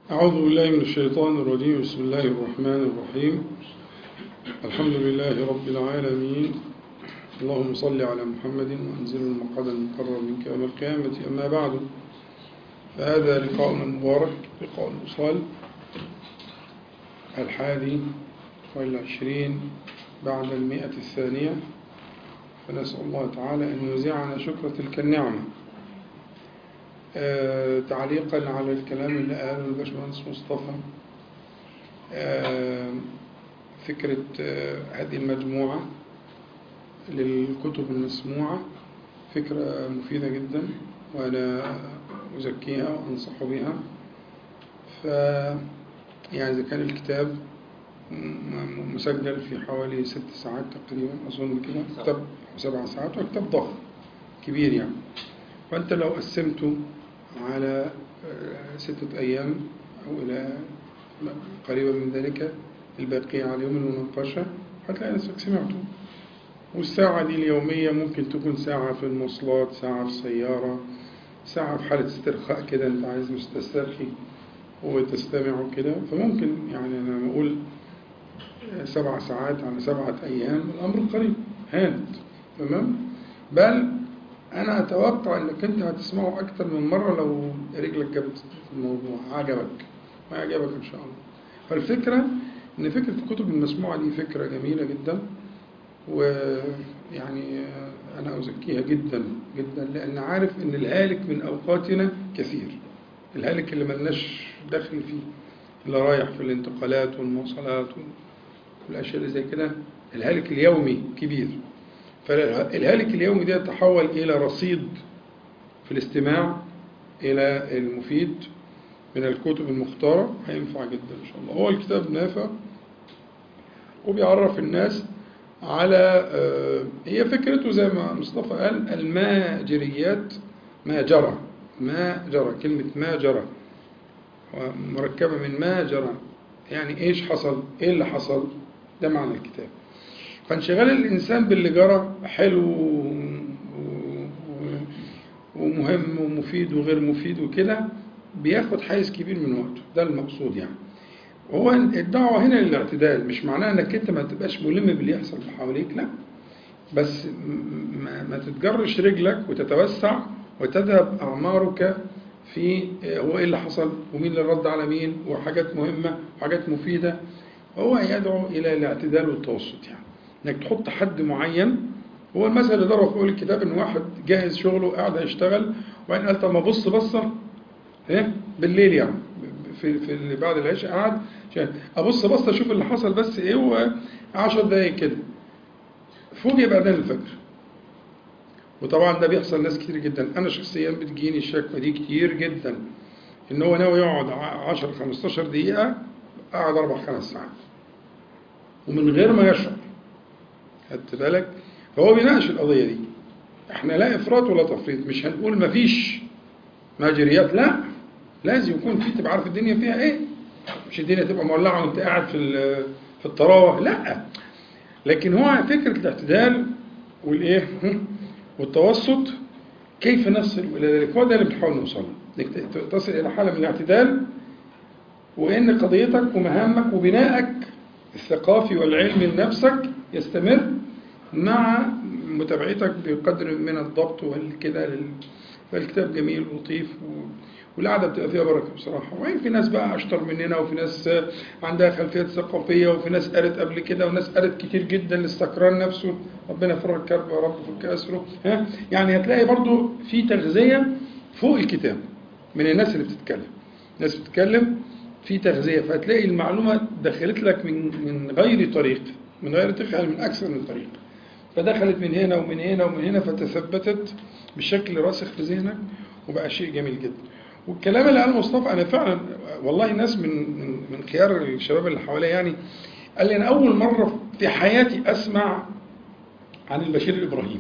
أعوذ بالله من الشيطان الرجيم. بسم الله الرحمن الرحيم. الحمد لله رب العالمين. اللهم صل على محمد وأنزل المقعد المقرر منك يوم القيامة. أما بعد، فهذا لقاؤنا المبارك، لقاء الوصال 21 بعد 100. فنسأل الله تعالى أن يوزعنا شكر تلك النعمة. تعليقا على الكلام اللي قاله الباشمهندس مصطفى، فكرة هذه المجموعة للكتب المسموعة فكرة مفيدة جدا، وأنا أزكيها وأنصح بها. يعني إذا كان الكتاب مسجل في حوالي 6 ساعات تقريبا أظن كده، كتاب 7 ساعات، وكتاب ضخم كبير يعني. فأنت لو قسمته على 6 أيام أو إلى قريبا من ذلك الباقي على يوم المناقشة، هتلاقي نفسك سمعته. والساعة دي اليومية ممكن تكون ساعة في المواصلات، ساعة في السيارة، ساعة في حالة استرخاء كده أنت عايز تسترخي وتستمع كده. فممكن يعني أنا بقول 7 ساعات على 7 أيام، الأمر قريب هانت تمام. بل أنا أتوقع أنك أنت هتسمعه أكتر من مرة لو رجلك جابت في الموضوع، عجبك ما عجبك إن شاء الله. فالفكرة أن فكرة الكتب المسموعة دي فكرة جميلة جدا، ويعني أنا أزكيها جدا جدا، لأن عارف أن الهالك من أوقاتنا كثير. الهالك اللي ملناش دخل فيه، اللي رايح في الانتقالات والمواصلات والأشياء اللي زي كده، الهالك اليومي كبير. فالهالك اليومي ده يتحول إلى رصيد في الاستماع إلى المفيد من الكتب المختارة، هينفع جدا إن شاء الله. هو الكتاب نافع وبيعرف الناس على هي فكرته زي ما مصطفى قال، الماجريات، ما جرى. كلمة ما جرى مركبة من ما جرى، يعني إيش حصل، إيه اللي حصل، ده معنى الكتاب. فانشغال الإنسان باللي جرى حلو ومهم ومفيد وغير مفيد وكده، بياخد حيز كبير من وقته. ده المقصود يعني. وهو الدعوة هنا للاعتدال، مش معناه انك انت ما تبقاش ملم باللي يحصل حواليك، لا، بس ما تتجرش رجلك وتتوسع وتذهب أعمارك في هو ايه اللي حصل ومين اللي رد على مين وحاجات مهمة وحاجات مفيدة. هو يدعو إلى الاعتدال والتوسط، يعني انك تحط حد معين. هو المثل اللي ضربه في اول الكتاب ان واحد جاهز شغله قاعد يشتغل، وبعدين قال طب ما ابص بصه بالليل، يعني في بعد العشاء قعد عشان ابص بصه اشوف اللي حصل بس ايه، هو 10 دقايق كده فوجئ باذان الفجر. وطبعا ده بيحصل ناس كتير جدا. انا شخصيا بتجيني الشكوى دي كتير جدا، ان هو ناوي يقعد 10 15 دقيقه، قعد 4 5 ساعات ومن غير ما يشعر. خدت بالك؟ فهو بيناقش القضيه دي. احنا لا افراط ولا تفريط، مش هنقول مفيش ماجريات، لا، لازم يكون في، تبقى عارف الدنيا فيها ايه. مش الدنيا تبقى مولعه وانت قاعد في الطراوه، لا. لكن هو فكره الاعتدال والايه والتوسط، كيف نصل الى ذلك؟ هو ده اللي بنحاول نوصل له، تصل الى حاله من الاعتدال، وان قضيتك ومهامك وبنائك الثقافي والعلمي لنفسك يستمر مع متابعتك بقدر من الضبط والكده. فالكتاب جميل ولطيف، والقعدة بتبقى فيها بركة بصراحة. وين في ناس بقى أشطر مننا، وفي ناس عندها خلفيات ثقافية، وفي ناس قرت قبل كده، وناس قرت كتير جدا لاستقرار نفسه. ربنا يفرج كربه يا رب وفك أسره. يعني هتلاقي برضو في تغذية فوق الكتاب من الناس اللي بتتكلم. ناس بتتكلم في تغذية، فهتلاقي المعلومة دخلت لك من غير طريق، من أكثر من طريق. فدخلت من هنا ومن هنا ومن هنا، فتثبتت بشكل راسخ في ذهنك، وبقى شيء جميل جدا. والكلام اللي قاله مصطفى، أنا فعلا والله ناس من خيار الشباب اللي حواليا يعني قال لي أنا أول مرة في حياتي أسمع عن البشير الإبراهيمي،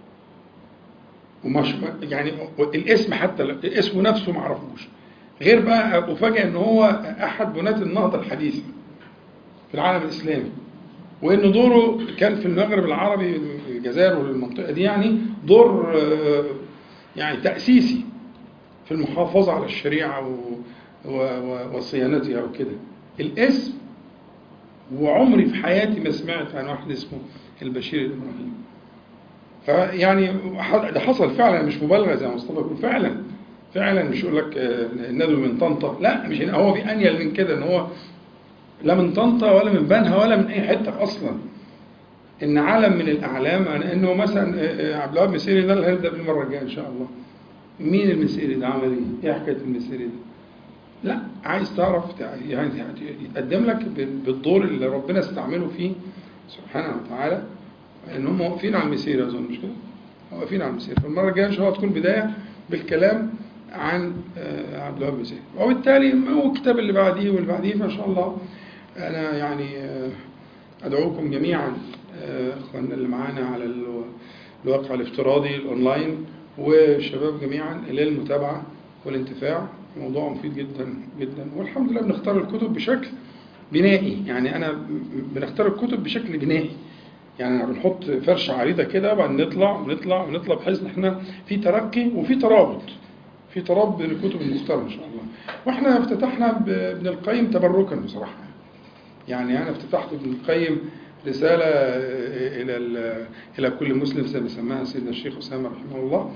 ومش يعني الاسم، حتى الاسم نفسه ما عرفوش، غير بقى أفاجئ إن هو أحد بناة النهضة الحديثة في العالم الإسلامي، وإن دوره كان في المغرب العربي، الجزائر والمنطقة دي، يعني دور يعني تأسيسي في المحافظة على الشريعة وصيانتها وكده. الاسم، وعمري في حياتي ما سمعت عن واحد اسمه البشير الإبراهيمي. فيعني ده حصل فعلا، مش مبالغة زي ما مصطفى يقول، فعلا مش يقول لك الندوي من طنطا، لا مش هو في أنيل من كده، ان هو لا من طنطا ولا من بنها ولا من أي حتة أصلا. إن علم من الأعلام، إنه مثلا عبد الوهاب المسيري ده اللي هنبدأ بالمرة الجاية إن شاء الله. مين المسيري ده؟ عمل إيه؟ إيه حكاية المسيري ده؟ لا، عايز تعرف يعني يتقدم لك بالدور اللي ربنا استعمله فيه سبحانه وتعالى. إن هم واقفين على المسيري، أظن مش كده؟ واقفين على المسيري. فالمرة الجاية إن شاء الله تكون بداية بالكلام عن عبد الوهاب المسيري، وبالتالي هو الكتاب اللي بعديه واللي بعديه. فإن شاء الله أنا يعني أدعوكم جميعا أخواننا اللي معانا على الواقع الافتراضي الأونلاين والشباب جميعا إلى المتابعة والانتفاع. موضوع مفيد جدا جدا، والحمد لله بنختار الكتب بشكل بنائي. يعني أنا بنختار الكتب بشكل بنائي، يعني بنحط فرشة عريضة كده، بعد نطلع بحيث ان احنا في ترقي وفي ترابط، في ترابط بين الكتب المختارة إن شاء الله. واحنا افتتحنا بابن القيم تبركا بصراحة. يعني أنا افتتحت ابن القيم رسالة إلى كل مسلم زي ما سماها سيدنا الشيخ أسامة رحمه الله،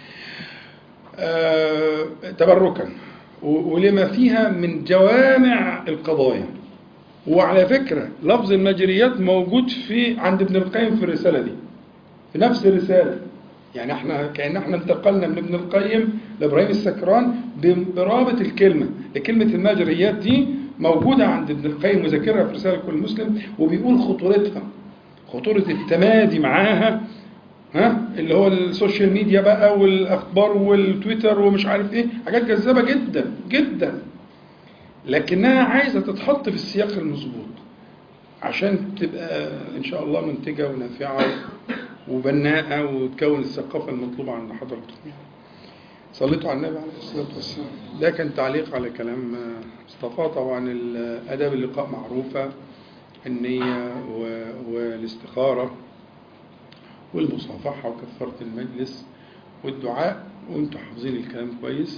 تبركا ولما فيها من جوامع القضايا. وعلى فكرة لفظ المجريات موجود عند ابن القيم في الرسالة دي، في نفس الرسالة. يعني احنا كأن احنا انتقلنا من ابن القيم لإبراهيم السكران برابط الكلمة لكلمة المجريات دي موجودة عند ابن القيم، مذكرها في رسالة كل مسلم، وبيقول خطورتها، خطورة التمادي معاها، اللي هو السوشيال ميديا بقى والأخبار والتويتر ومش عارف ايه، حاجات جذابة جدا جدا، لكنها عايزة تتحط في السياق المظبوط عشان تبقى إن شاء الله منتجة ونافعة وبناءة وتكون الثقافة المطلوبة عند حضرتكم. صليتوا على النبي عليه الصلاة والسلام. ده كان تعليق على كلام مصطفى. طبعا آداب اللقاء معروفة، النية والاستخارة والمصافحة وكفارة المجلس والدعاء، وانتم حافظين الكلام كويس.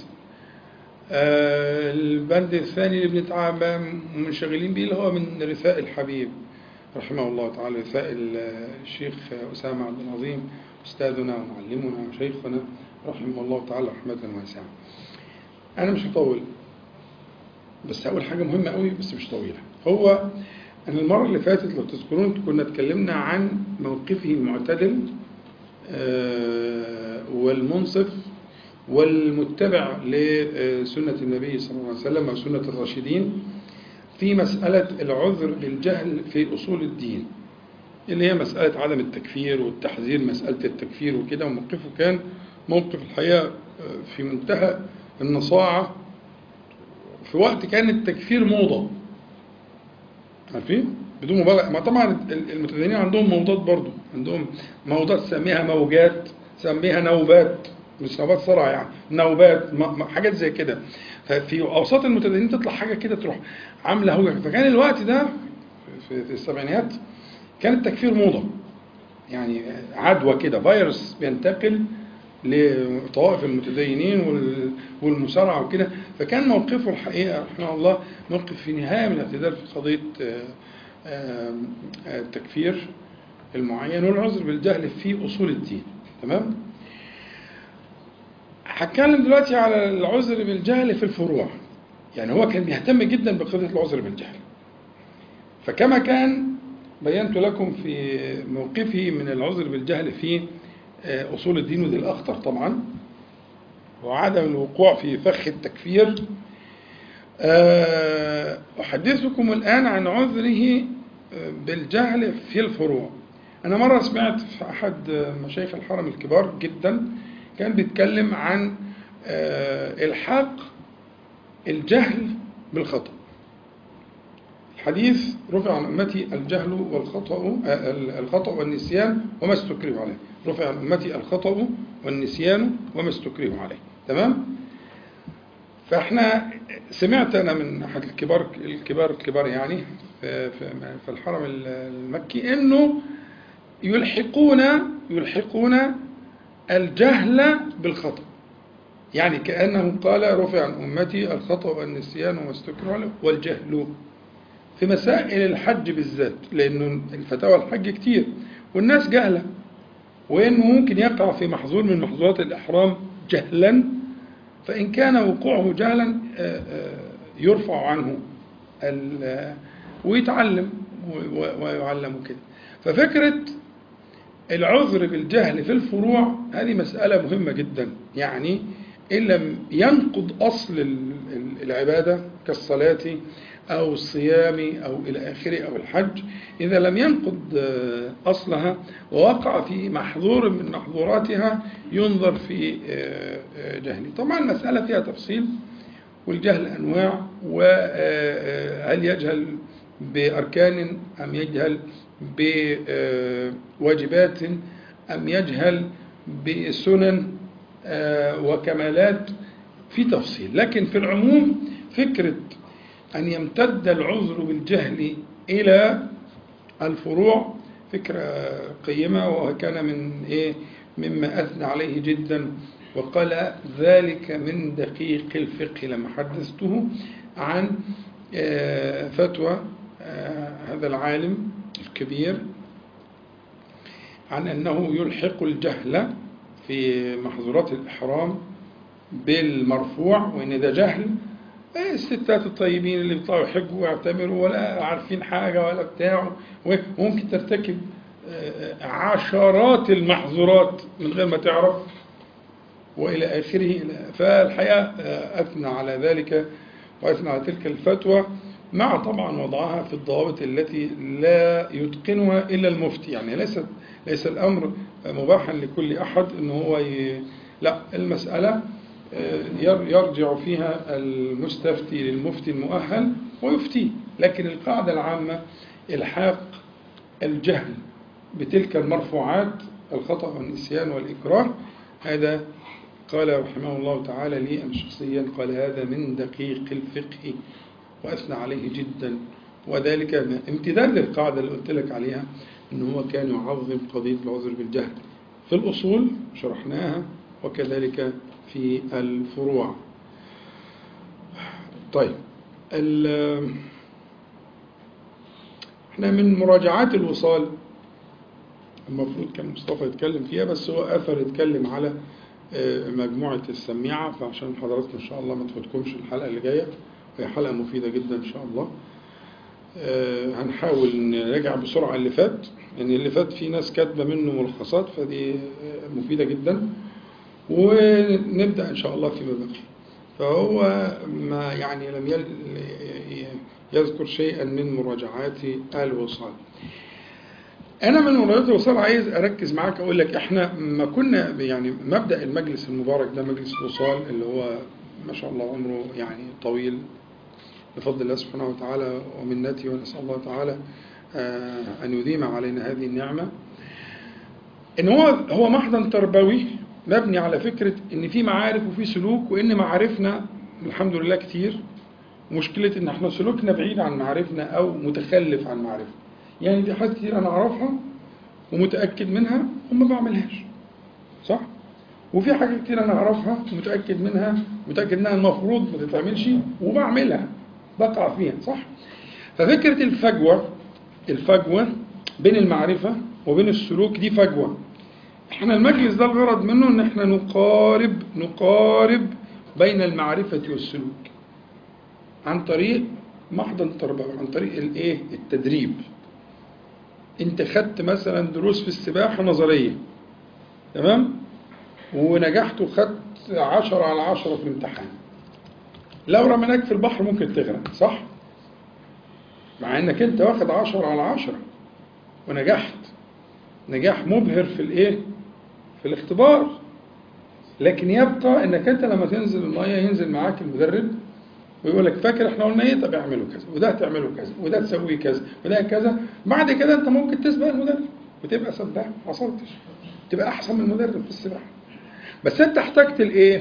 البند الثاني اللي بنتعامل منشغلين به اللي هو من رثاء الحبيب رحمه الله تعالى، رثاء الشيخ أسامة عبد العظيم أستاذنا ومعلمنا وشيخنا رحمه الله تعالى رحمة واسعة. أنا مش هطول، بس هقول حاجة مهمة قوي بس مش طويلة. هو أنا المرة اللي فاتت لو تذكرون كنا اتكلمنا عن موقفه المعتدل والمنصف والمتبع لسنة النبي صلى الله عليه وسلم وسنة الراشدين في مسألة العذر بالجهل في أصول الدين، اللي هي مسألة عدم التكفير والتحذير مسألة التكفير وكده. وموقفه كان موقف الحقيقة في منتهى النصاعة في وقت كان التكفير موضة، عارفين بدون مبالغة. ما طبعا المتدينين عندهم موضات، برضو عندهم موضات سميها موجات، سميها نوبات، مش نوبات صرع يعني، نوبات حاجات زي كده. ففي أوساط المتدينين تطلع حاجة كده تروح عاملة هوجة. فكان الوقت ده في السبعينيات كان التكفير موضة، يعني عدوى كده، فيروس بينتقل لطوائف المتدينين والمسارعة وكده. فكان موقفه الحقيقة رحمه الله موقف في نهاية من الاعتدال في قضية التكفير المعين والعذر بالجهل في أصول الدين. تمام؟ هتكلم دلوقتي على العذر بالجهل في الفروع. يعني هو كان بيهتم جدا بقضية العذر بالجهل، فكما كان بينت لكم في موقفه من العذر بالجهل في أصول الدين، وذي الأخطر طبعا، وعدم الوقوع في فخ التكفير. أحدثكم الآن عن عذره بالجهل في الفروع. أنا مرة سمعت في أحد مشايخ الحرم الكبار جدا كان بيتكلم عن الحاق الجهل بالخطأ. الحديث رفع عن أمتي الجهل والخطأ والنسيان وما استكرهوا عليه. رفع عن أمتي الخطأ والنسيان وما استكرهوا عليه. تمام؟ فاحنا سمعت أنا من أحد الكبار يعني في الحرم المكي إنه يلحقون الجهل بالخطأ. يعني كأنه قال رفع عن أمتي الخطأ والنسيان وما استكرهوا عليه والجهل في مسائل الحج بالذات، لأنه الفتاوى الحج كتير والناس جهلة، وإنه ممكن يقع في محظور من محظورات الإحرام جهلا، فإن كان وقوعه جهلا يرفع عنه ويتعلم ويعلم كده. ففكرة العذر بالجهل في الفروع هذه مسألة مهمة جدا، يعني إن لم ينقض أصل العبادة كالصلاة أو الصيام أو إلى آخره أو الحج، إذا لم ينقض أصلها ووقع في محظور من محظوراتها ينظر في جهله. طبعا المسألة فيها تفصيل، والجهل أنواع، وهل يجهل بأركان أم يجهل بواجبات أم يجهل بسنن وكمالات، في تفصيل. لكن في العموم فكرة أن يمتد العذر بالجهل إلى الفروع فكرة قيمة، وكان مما أثنى عليه جدا وقال ذلك من دقيق الفقه لما حدثته عن فتوى هذا العالم الكبير عن أنه يلحق الجهل في محظورات الإحرام بالمرفوع، وإن ده جهل الستات الطيبين اللي بيطلعوا يحجوا ويعتمروا ولا عارفين حاجة ولا بتاع، وممكن ترتكب عشرات المحظورات من غير ما تعرف وإلى آخره. فالحقيقة أثنى على ذلك وأثنى على تلك الفتوى، مع طبعا وضعها في الضوابط التي لا يتقنها إلا المفتي. يعني ليس الأمر مباحا لكل أحد أنه هو لا، المسألة يرجع فيها المستفتي للمفتي المؤهل ويفتي، لكن القاعدة العامة إلحاق الجهل بتلك المرفوعات الخطأ والنسيان والإكراه. هذا قال رحمه الله تعالى لي أنا شخصيا، قال هذا من دقيق الفقه وأثنى عليه جدا، وذلك امتداد للقاعدة اللي قلت لك عليها أنه هو كان يعظم قضية العذر بالجهل في الأصول شرحناها، وكذلك في الفروع. طيب، احنا من مراجعات الوصال المفروض كان مصطفى يتكلم فيها، بس هو أثر يتكلم على مجموعة السميعة، فعشان حضراتكم إن شاء الله ما تفوتكمش الحلقة اللي جاية، وهي حلقة مفيدة جدا إن شاء الله. هنحاول نراجع بسرعة اللي فات، يعني اللي فات في ناس كاتبة منه ملخصات، فدي مفيدة جدا، ونبدأ إن شاء الله فيما بقي. فهو ما يعني لم يذكر شيئا من مراجعات الوصال. أنا من مراجعات الوصال عايز أركز معاك، أقول لك إحنا ما كنا يعني مبدأ المجلس المبارك ده، مجلس الوصال اللي هو ما شاء الله عمره يعني طويل بفضل الله سبحانه وتعالى ومنته، ونسأل الله تعالى أن يديم علينا هذه النعمة، إن هو محضن تربوي مبني على فكرة إن في معارف وفي سلوك، وإن معارفنا الحمد لله كتير، مشكلة إن إحنا سلوكنا بعيد عن معارفنا أو متخلف عن معرفة. يعني في حاجات كتير أنا أعرفها ومتأكد منها وما بعملهاش، صح؟ وفي حاجات كتير أنا أعرفها ومتأكد منها، متأكد إنها المفروض ما تتعملش وبعملها، بقع فيها، صح؟ ففكرة الفجوة بين المعرفة وبين السلوك دي فجوة. احنا المجلس ده الغرض منه ان احنا نقارب بين المعرفة والسلوك عن طريق محضن تربوي، عن طريق التدريب. انت خدت مثلا دروس في السباحة نظرية، تمام، ونجحت وخدت 10/10 في الامتحان، لو رميناك في البحر ممكن تغرق، صح؟ مع انك انت واخد 10/10 ونجحت نجاح مبهر في الاختبار، لكن يبقى انك انت لما تنزل المية ينزل معاك المدرب ويقول لك فاكر احنا قلنا ايه؟ طب اعملوا كذا، وده هتعملوا كذا، وده تسوي كذا، وده كذا. بعد كده انت ممكن تسبق المدرب وتبقى سباح، ما حصلتش، تبقى احسن من المدرب في السباحه. بس انت احتجت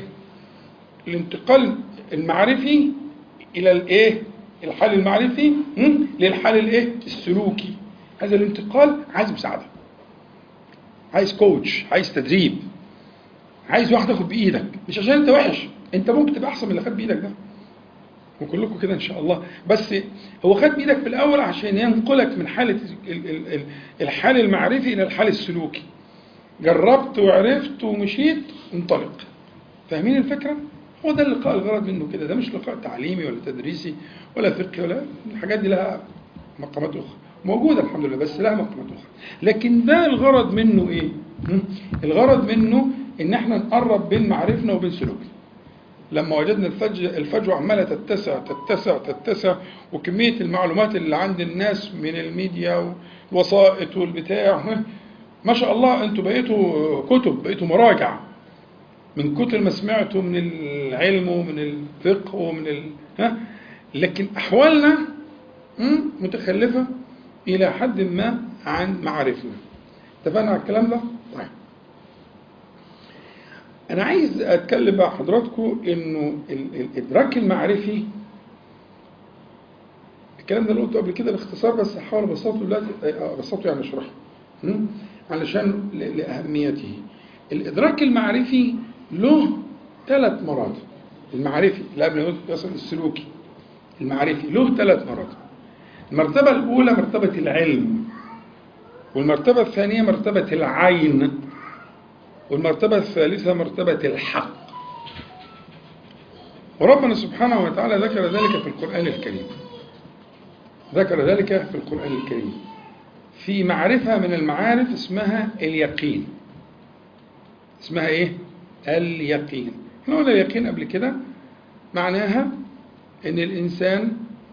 الانتقال المعرفي الى الحال المعرفي للحال السلوكي. هذا الانتقال عايز مساعده، عايز كوتش، عايز تدريب، عايز واحد ياخد بايدك، مش عشان انت وحش، انت ممكن تبقى احسن من اللي خد بايدك ده، وكلكم كده ان شاء الله. بس هو خد بايدك في الاول عشان ينقلك من حاله الحال المعرفي الى الحال السلوكي. جربت وعرفت ومشيت، انطلق. فاهمين الفكره؟ هو ده اللقاء الغرض منه كده. ده مش لقاء تعليمي ولا تدريسي ولا فقهي، ولا الحاجات دي لها مقامات اخرى موجوده الحمد لله، بس لها مقامات اخرى. لكن ده الغرض منه ايه؟ الغرض منه ان احنا نقرب بين معرفنا وبين سلوكنا. لما وجدنا الفجوة عمالة تتسع، وكمية المعلومات اللي عند الناس من الميديا والوسائط والبتاع، ما شاء الله انتوا بقيتوا كتب، بقيتوا مراجع من كتر ما سمعتوا من العلم ومن الفقه ومن لكن أحوالنا متخلفة إلى حد ما عن معارفنا. اتفقنا على الكلام ده؟ طيب. أنا عايز أتكلم مع حضراتكم إنه الإدراك المعرفي، الكلام ده اللي قلته قبل كده باختصار، بس هحاول أبسطه دلوقتي، أبسطه يعني أشرحه علشان لأهميته. الإدراك المعرفي له 3 مراتب. المعرفي اللي قبل يصل السلوكي، المعرفي له 3 مراتب. المرتبة الأولى مرتبة العلم، والمرتبة الثانية مرتبة العين، والمرتبة الثالثة مرتبة الحق. وربنا سبحانه وتعالى ذكر ذلك في القرآن الكريم. ذكر ذلك في القرآن الكريم في معرفة من المعارف اسمها اليقين. اسمها ايه؟ اليقين. احنا قلنا اليقين قبل كده، معناها ان الانسان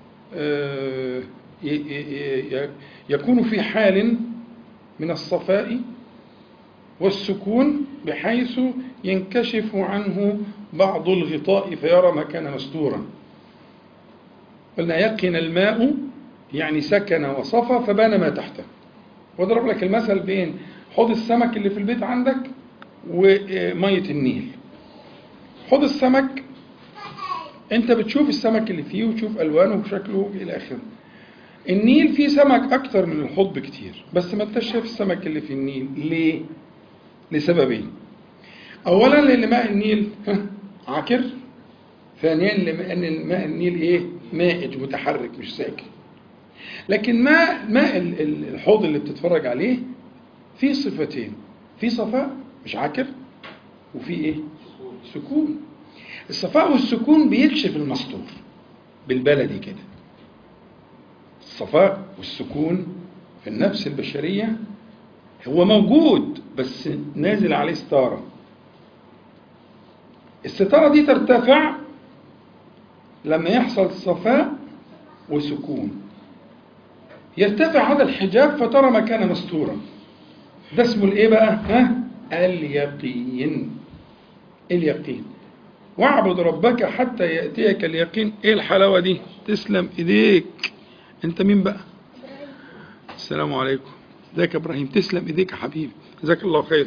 يكون في حال من الصفاء والسكون بحيث ينكشف عنه بعض الغطاء فيرى ما كان مستورا. قلنا يقن الماء يعني سكن وصفى فبان ما تحته. واضرب لك المثل بين حوض السمك اللي في البيت عندك ومية النيل. حوض السمك انت بتشوف السمك اللي فيه وتشوف الوانه وشكله الى اخره. النيل فيه سمك اكتر من الحوض بكتير، بس ما انتش شايف السمك اللي في النيل. ليه؟ لسببين. اولا لان ماء النيل عكر، ثانيا لان ماء النيل ايه؟ مائج متحرك مش ساكن. لكن ماء الحوض اللي بتتفرج عليه فيه صفتين، فيه صفاء مش عكر، وفيه ايه؟ سكون. الصفاء والسكون بيكشف المستور بالبلدي كده. الصفاء والسكون في النفس البشرية هو موجود بس نازل عليه ستارة. الستارة دي ترتفع لما يحصل صفاء وسكون، يرتفع هذا الحجاب فترى ما كان مستورا. ده اسمه الايه بقى؟ اليقين. اليقين. واعبد ربك حتى يأتيك اليقين. ايه الحلاوة دي؟ تسلم ايديك. انت مين بقى؟ السلام عليكم. ازيك يا ابراهيم؟ تسلم ايديك يا حبيبي، جزاك الله خير.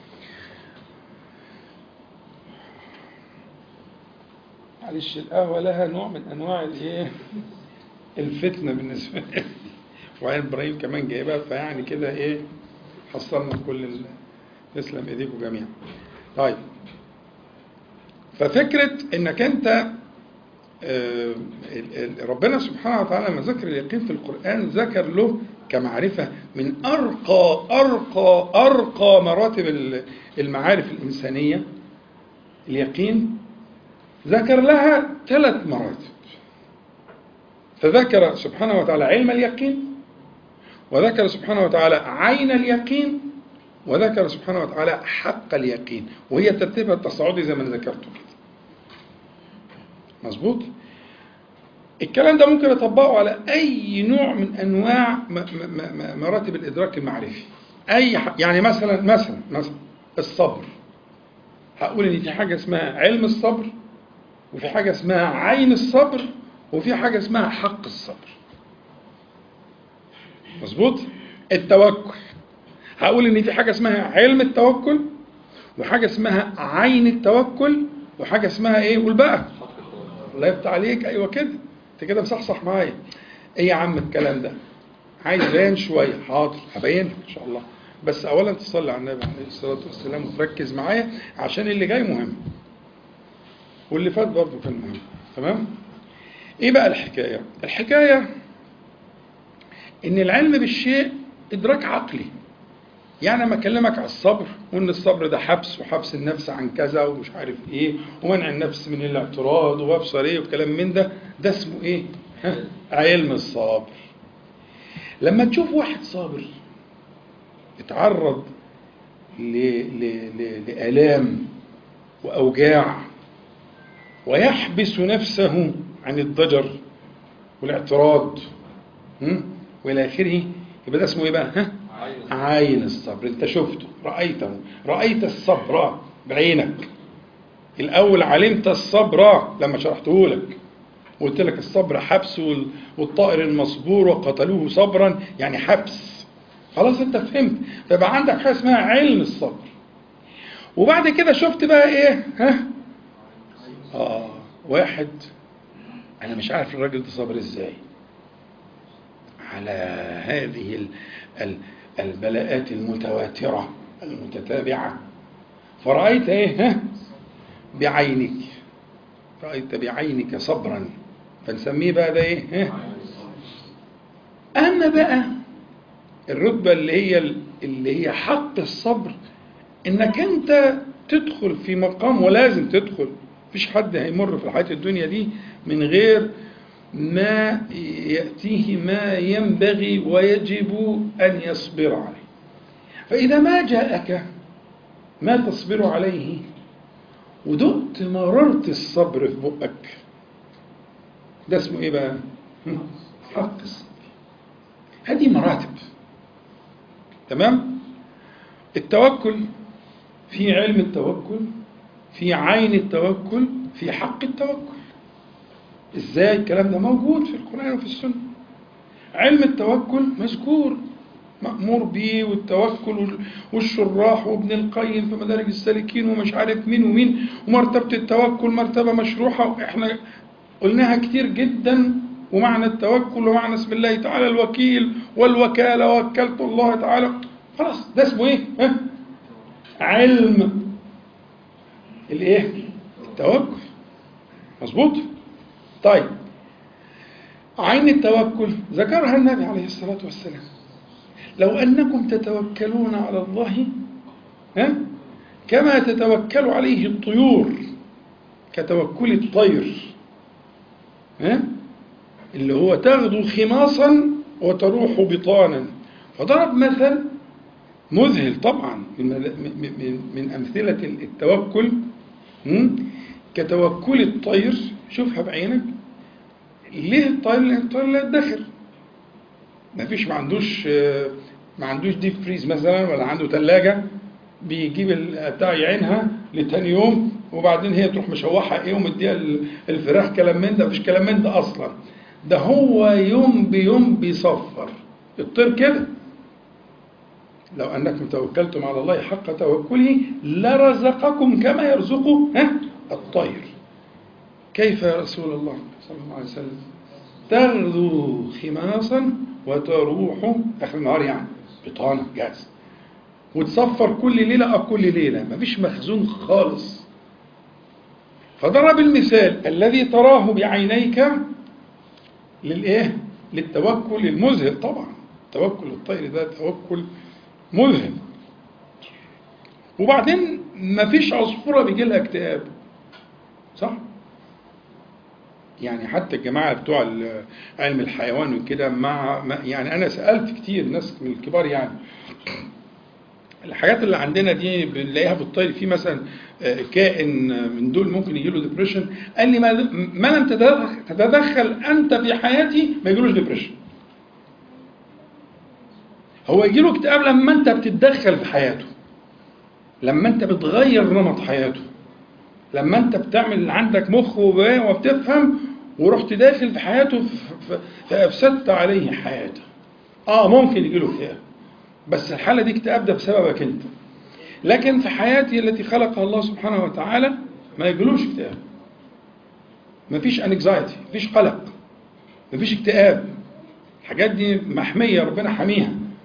معلش القهوة لها نوع من انواع الايه؟ الفتنة بالنسبة لي. وعين ابراهيم كمان جايبها، فيعني كده ايه؟ حصلنا كل تسلم ايديكم جميعا. طيب. ففكرة انك انت ربنا سبحانه وتعالى لما ذكر اليقين في القرآن ذكر له كمعرفة من أرقى مراتب المعارف الإنسانية. اليقين ذكر لها 3 مراتب. فذكر سبحانه وتعالى علم اليقين، وذكر سبحانه وتعالى عين اليقين، وذكر سبحانه وتعالى حق اليقين، وهي ترتيبها التصاعدي زي ما ذكرته كده. مظبوط؟ الكلام ده ممكن يطبقه على أي نوع من أنواع مراتب الإدراك المعرفي. يعني مثلا الصبر. هقول إن في حاجة اسمها علم الصبر، وفي حاجة اسمها عين الصبر، وفي حاجة اسمها حق الصبر. مظبوط؟ التوكل. هقول إن في حاجة اسمها علم التوكل، وحاجة اسمها عين التوكل، وحاجة اسمها إيه؟ قول بقى. الله يفتح عليك. أيوة كده. انت كده مصحصح معايا. ايه يا عم الكلام ده؟ عايز بيان شويه. حاضر هبينها ان شاء الله. بس أولا تصلي على النبي عليه الصلاة والسلام وتركز معايا عشان اللي جاي مهم، واللي فات برضه كان مهم. تمام؟ إيه بقى الحكاية؟ الحكاية إن العلم بالشيء إدراك عقلي. يعني لما أكلمك على الصبر وإن الصبر ده حبس، وحبس النفس عن كذا ومش عارف إيه، ومنع النفس من الاعتراض وأبصر إيه وكلام من ده، ده اسمه إيه؟ علم الصبر. لما تشوف واحد صابر اتعرض لآلام وأوجاع ويحبس نفسه عن الضجر والاعتراض وإلى آخره، يبقى ده اسمه إيه بقى؟ عين الصبر. أنت شفته، رأيته، رأيت الصبر بعينك. الأول علمت الصبر لما شرحته لك وقلت لك الصبر حبس، والطائر المصبور وقتلوه صبرا، يعني حبس. خلاص أنت فهمت، فبقى عندك حاجة اسمها علم الصبر. وبعد كده شفت بقى إيه؟ واحد أنا مش عارف الراجل ده صبر إزاي على هذه البلاءات المتواترة المتتابعة، فرأيت إيه؟ بعينك، رأيت بعينك صبرا، فنسميه بقى ده إيه؟ أما بقى الرتبة اللي هي حق الصبر، إنك أنت تدخل في مقام، ولازم تدخل، مفيش حد هيمر في الحياة الدنيا دي من غير ما يأتيه ما ينبغي ويجب أن يصبر عليه. فإذا ما جاءك ما تصبر عليه ودقت مررت الصبر في بقك، ده اسمه إيه بقى؟ حق الصبر. هذه مراتب. تمام؟ التوكل، في علم التوكل، في عين التوكل، في حق التوكل. ازاي؟ الكلام ده موجود في القرآن وفي السنة. علم التوكل مذكور مأمور به، والتوكل والشراح وابن القيم في مدارج السالكين ومش عارف مين ومين، ومرتبة التوكل مرتبة مشروحة، واحنا قلناها كتير جدا. ومعنى التوكل ومعنى اسم الله تعالى الوكيل والوكالة، وكلت الله تعالى. خلاص ده اسمه ايه؟ علم الايه؟ التوكل. مظبوط؟ طيب عين التوكل ذكرها النبي عليه الصلاة والسلام: لو أنكم تتوكلون على الله كما تتوكل عليه الطيور، كتوكل الطير، اللي هو تغدو خماصا وتروح بطانا. فضرب مثل مذهل طبعا من أمثلة التوكل، كتوكل الطير. شوفها بعينك. ليه الطير؟ لأن الطير لا يدخر، ما عندوش ديب فريز مثلا، ولا عنده ثلاجة بيجيب بتاع يعينها لتاني يوم وبعدين هي تروح مشوحها ايه ومديها الفراخ. كلام من ده، مفيش كلام من ده اصلا. ده هو يوم بيوم بيصفر. الطير كده. لو انكم توكلتم على الله حق توكله لرزقكم كما يرزقه الطير. كيف يا رسول الله صلى الله عليه وسلم؟ تغدو خماصا وتروح اخر النهار، يعني بطانه جاهز، وتصفر كل ليله كل ليله، مفيش مخزون خالص. فضرب المثال الذي تراه بعينيك للايه؟ للتوكل المذهل. طبعا توكل الطير ده توكل مذهل. وبعدين مفيش عصفوره بيجي لها اكتئاب، صح؟ يعني حتى الجماعة بتوع علم الحيوان وكده، يعني أنا سألت كتير ناس من الكبار، يعني الحاجات اللي عندنا دي بنلاقيها في الطير. في مثلا كائن من دول ممكن يجيله ديبريشن. قال لي ما لم تتدخل أنت في حياتي ما يجيلوش ديبريشن. هو يجيله اكتئاب لما أنت بتتدخل في حياته، لما أنت بتغير نمط حياته، لما أنت بتعمل عندك مخ وبتفهم ورحت داخل في حياته فأفسدت عليه حياته. ممكن يجيله اكتئاب، بس الحالة دي اكتئاب ده بسببك أنت. لكن في حياتي التي خلقها الله سبحانه وتعالى ما يجيلوش اكتئاب. مفيش انكزايتي، مفيش قلق، مفيش اكتئاب. الحاجات دي محمية، ربنا حميها.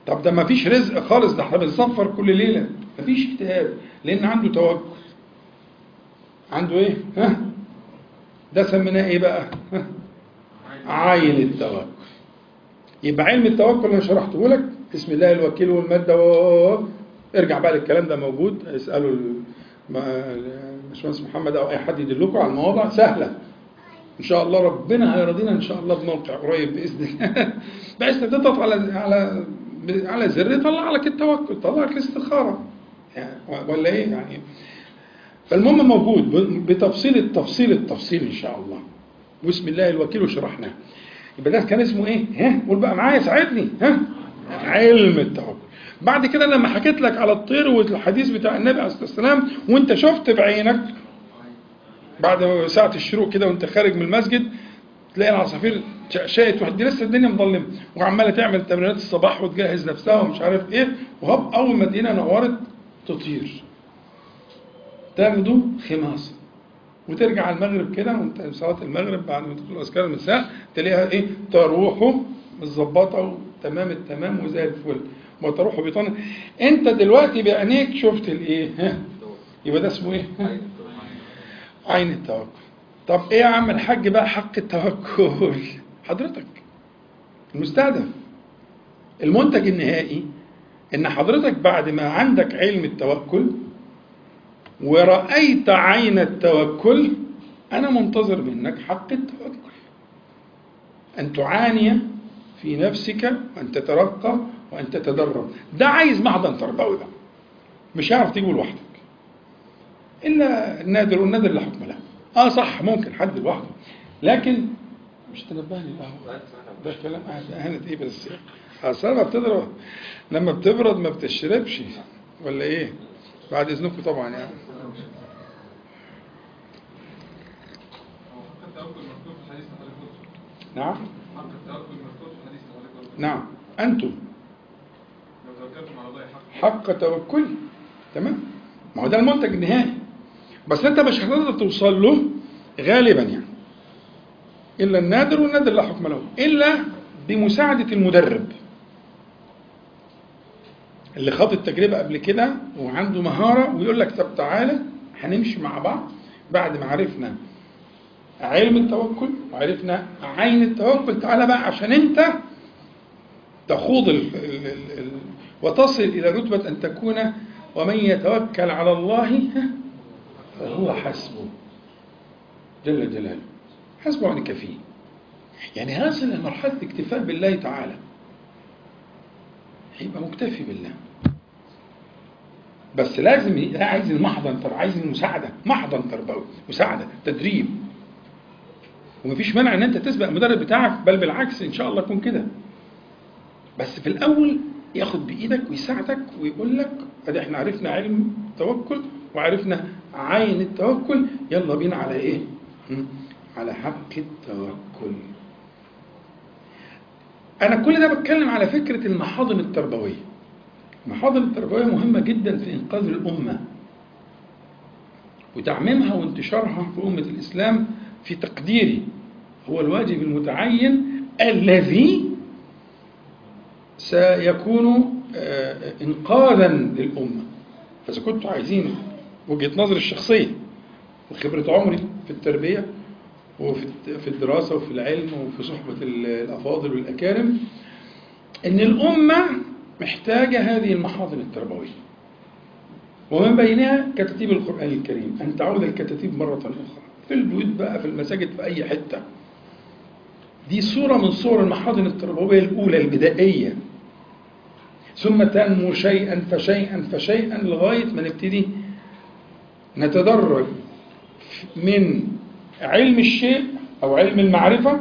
طب ده ما فيش رزق خالص، ده احنا بنصفر كل ليلة، ما فيش اجتهاد، لأن عنده توكل. عنده ايه؟ ها؟ ده سميناه ايه بقى؟ ها؟ عين التوكل. يبقى علم التوكل اللي شرحته لك، بسم الله الوكيل والمادة ارجع بقى للكلام ده موجود، اسألوا الباشمهندس محمد أو أي حد يدلكم على المواضع سهلة. إن شاء الله ربنا هيرضينا إن شاء الله بموقع قريب بإذن الله بحيث تضغط على زر يطلع لك التوكل، يطلع لك الاستخارة يعني، ولا إيه يعني. فالمهم موجود بتفصيل التفصيل إن شاء الله. بسم الله الوكيل وشرحناه. يبقى ده كان اسمه إيه؟ ها؟ قول بقى معايا ساعدني. ها؟ علم التوكل. بعد كده لما حكيت لك على الطير والحديث بتاع النبي عليه الصلاة والسلام وانت شفت بعينك بعد ساعة الشروق كده وانت خارج من المسجد تلاقي العصافير شقشقت وحدي لسه الدنيا مظلمه وعماله تعمل تمرينات الصباح وتجهز نفسها ومش عارف ايه، وهب اول ما الدنيا نورت تطير تاخده خماصه وترجع على المغرب كده وانت صلاه المغرب بعد ما تدخل اذكار المساء تلاقيها ايه تروحوا متظبطه وتمام التمام وزي الفل وتروحوا بيطانه. انت دلوقتي بعينيك شفت الايه؟ ها؟ يبقى ده اسمه ايه؟ ها؟ عين التوكل. طب ايه يا عم الحاج بقى حق التوكل؟ حضرتك المستهدف، المنتج النهائي، ان حضرتك بعد ما عندك علم التوكل ورأيت عين التوكل، انا منتظر منك حق التوكل، ان تعاني في نفسك وان تترقى وان تتدرب. ده عايز معدن تربوي بقى، مش هيعرف تجيبه لوحدك الا النادر، والنادر لا حكم له. صح ممكن حد لوحده، لكن مش تنبهني القهوة ده كلام اهانة ايه بس. اصل لما بتبرد ما بتشربش ولا ايه؟ بعد اذنكم طبعا يعني. نعم نعم انتم حق توكل، تمام، ما هو ده المنتج النهائي، بس انت مش هتقدر توصل له غالبا يعني الا النادر، والنادر لا حكم له الا بمساعدة المدرب اللي خاض التجربة قبل كده وعنده مهارة ويقول لك طب تعالى هنمشي مع بعض بعد ما عرفنا علم التوكل وعرفنا عين التوكل، تعالى بقى عشان انت تخوض وتصل إلى رتبة أن تكون ومن يتوكل على الله فهو حسبه جل جلاله، حسبه عن كفيه، يعني هذا لمرحلة الاكتفاء بالله تعالى، يبقى مكتفي بالله. بس لازم عايز المحضن، عايز المساعدة، محضن تربوي، مساعدة، تدريب. ومفيش مانع ان انت تسبق المدرب بتاعك، بل بالعكس ان شاء الله يكون كده، بس في الاول ياخد بايدك ويساعدك ويقول لك ادي احنا عرفنا علم التوكل وعرفنا عين التوكل، يلا بينا على ايه؟ على حق التوكل. انا كل ده بتكلم على فكرة المحاضن التربوية. المحاضن التربوية مهمة جدا في انقاذ الامة وتعميمها وانتشارها في امة الاسلام، في تقديري هو الواجب المتعين الذي سيكون انقاذا للامة. فاذا كنتوا عايزين وجهة نظري الشخصية وخبرة عمري في التربية وفي الدراسة وفي العلم وفي صحبة الأفاضل والأكارم، إن الأمة محتاجة هذه المحاضن التربوية، ومن بينها كتاتيب القرآن الكريم، أن تعود الكتاتيب مرة أخرى في البيوت بقى، في المساجد، في أي حتة. دي صورة من صور المحاضن التربوية الأولى البدائية، ثم تنمو شيئا فشيئا فشيئا لغاية ما نبتدي نتدرج من علم الشيء أو علم المعرفة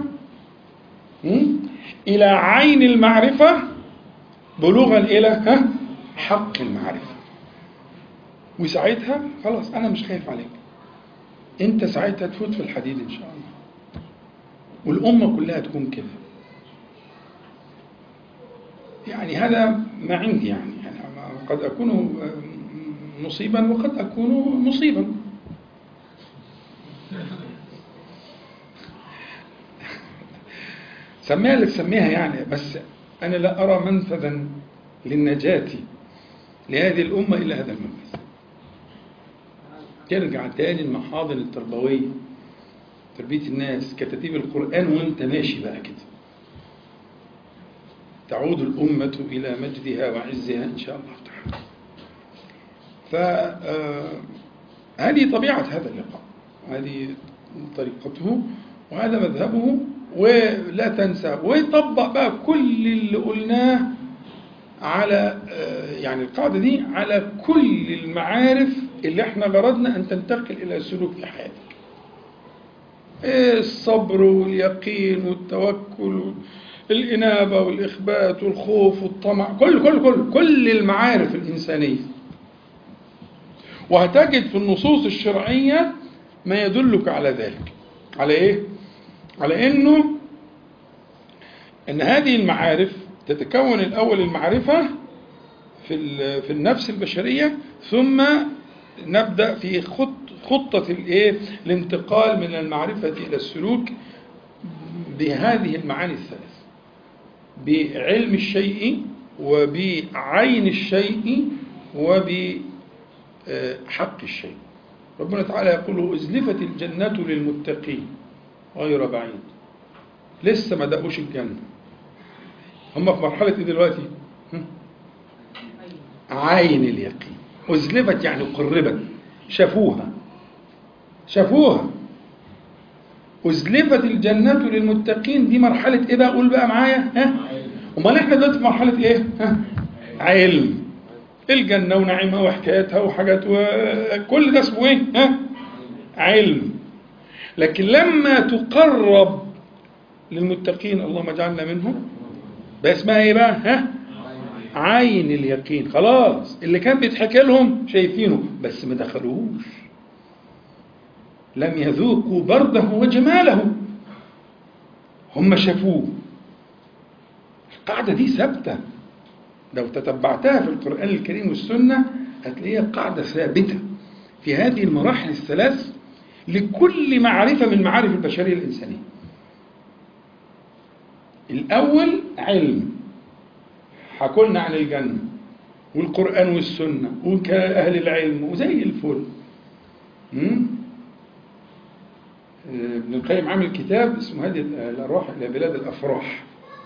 إلى عين المعرفة، بلوغا إلى حق المعرفة. وساعتها خلاص أنا مش خايف عليك، أنت ساعتها تفوت في الحديد إن شاء الله، والأمة كلها تكون كده. يعني هذا ما عندي، يعني قد أكون مصيبا وقد أكون مصيبا. سميها اللي تسميها يعني، بس أنا لا أرى منفذا للنجاة لهذه الأمة إلى هذا المنفذ. ترجع تاني المحاضن التربوية، تربية الناس، كتاتيب القرآن، وانت ماشي بقى كده تعود الأمة إلى مجدها وعزها إن شاء الله تعالى. فهذه طبيعة هذا اللقاء، هذه طريقته وهذا مذهبه. ولا تنسى ويطبق بقى كل اللي قلناه على يعني القاعدة دي على كل المعارف اللي احنا غرضنا أن تنتقل إلى سلوك في حياتك. الصبر واليقين والتوكل، الإنابة والإخبات والخوف والطمع، كل المعارف الإنسانية. وهتجد في النصوص الشرعية ما يدلك على ذلك. على إيه؟ على أن هذه المعارف تتكون الأول المعرفة في النفس البشرية، ثم نبدأ في خطة الانتقال من المعرفة إلى السلوك بهذه المعاني الثلاث: بعلم الشيء، وبعين الشيء، وبحق الشيء. ربنا تعالى يقول: أزلفت الجنة للمتقين غير بعيد. لسه ما دقوش الجنة، هم في مرحلة إيه دلوقتي؟ عين اليقين. أزلفت يعني قربت، شافوها. أزلفت الجنة للمتقين، دي مرحلة إيه بقى؟ قول بقى معايا. أمال إحنا دلوقتي في مرحلة إيه؟ علم الجنة ونعيمها وحكاياتها وحاجات وكل ده اسمه إيه؟ علم. لكن لما تقرب للمتقين، اللهم اجعلنا منهم، بقى اسمها إيه بقى؟ عين اليقين. خلاص اللي كان بيتحكي لهم شايفينه بس ما دخلوهوش، لم يذوقوا برده وجماله، هم شافوه. القاعدة دي ثابتة، لو تتبعتها في القرآن الكريم والسنة هتلاقيها قاعدة ثابتة في هذه المراحل الثلاث لكل معرفة من معارف البشرية الإنسانية. الأول علم، حكولنا عن الجنة والقرآن والسنة وكأهل العلم وزي الفل. ابن القيم عامل كتاب اسمه هدي الأرواح إلى بلاد الأفراح،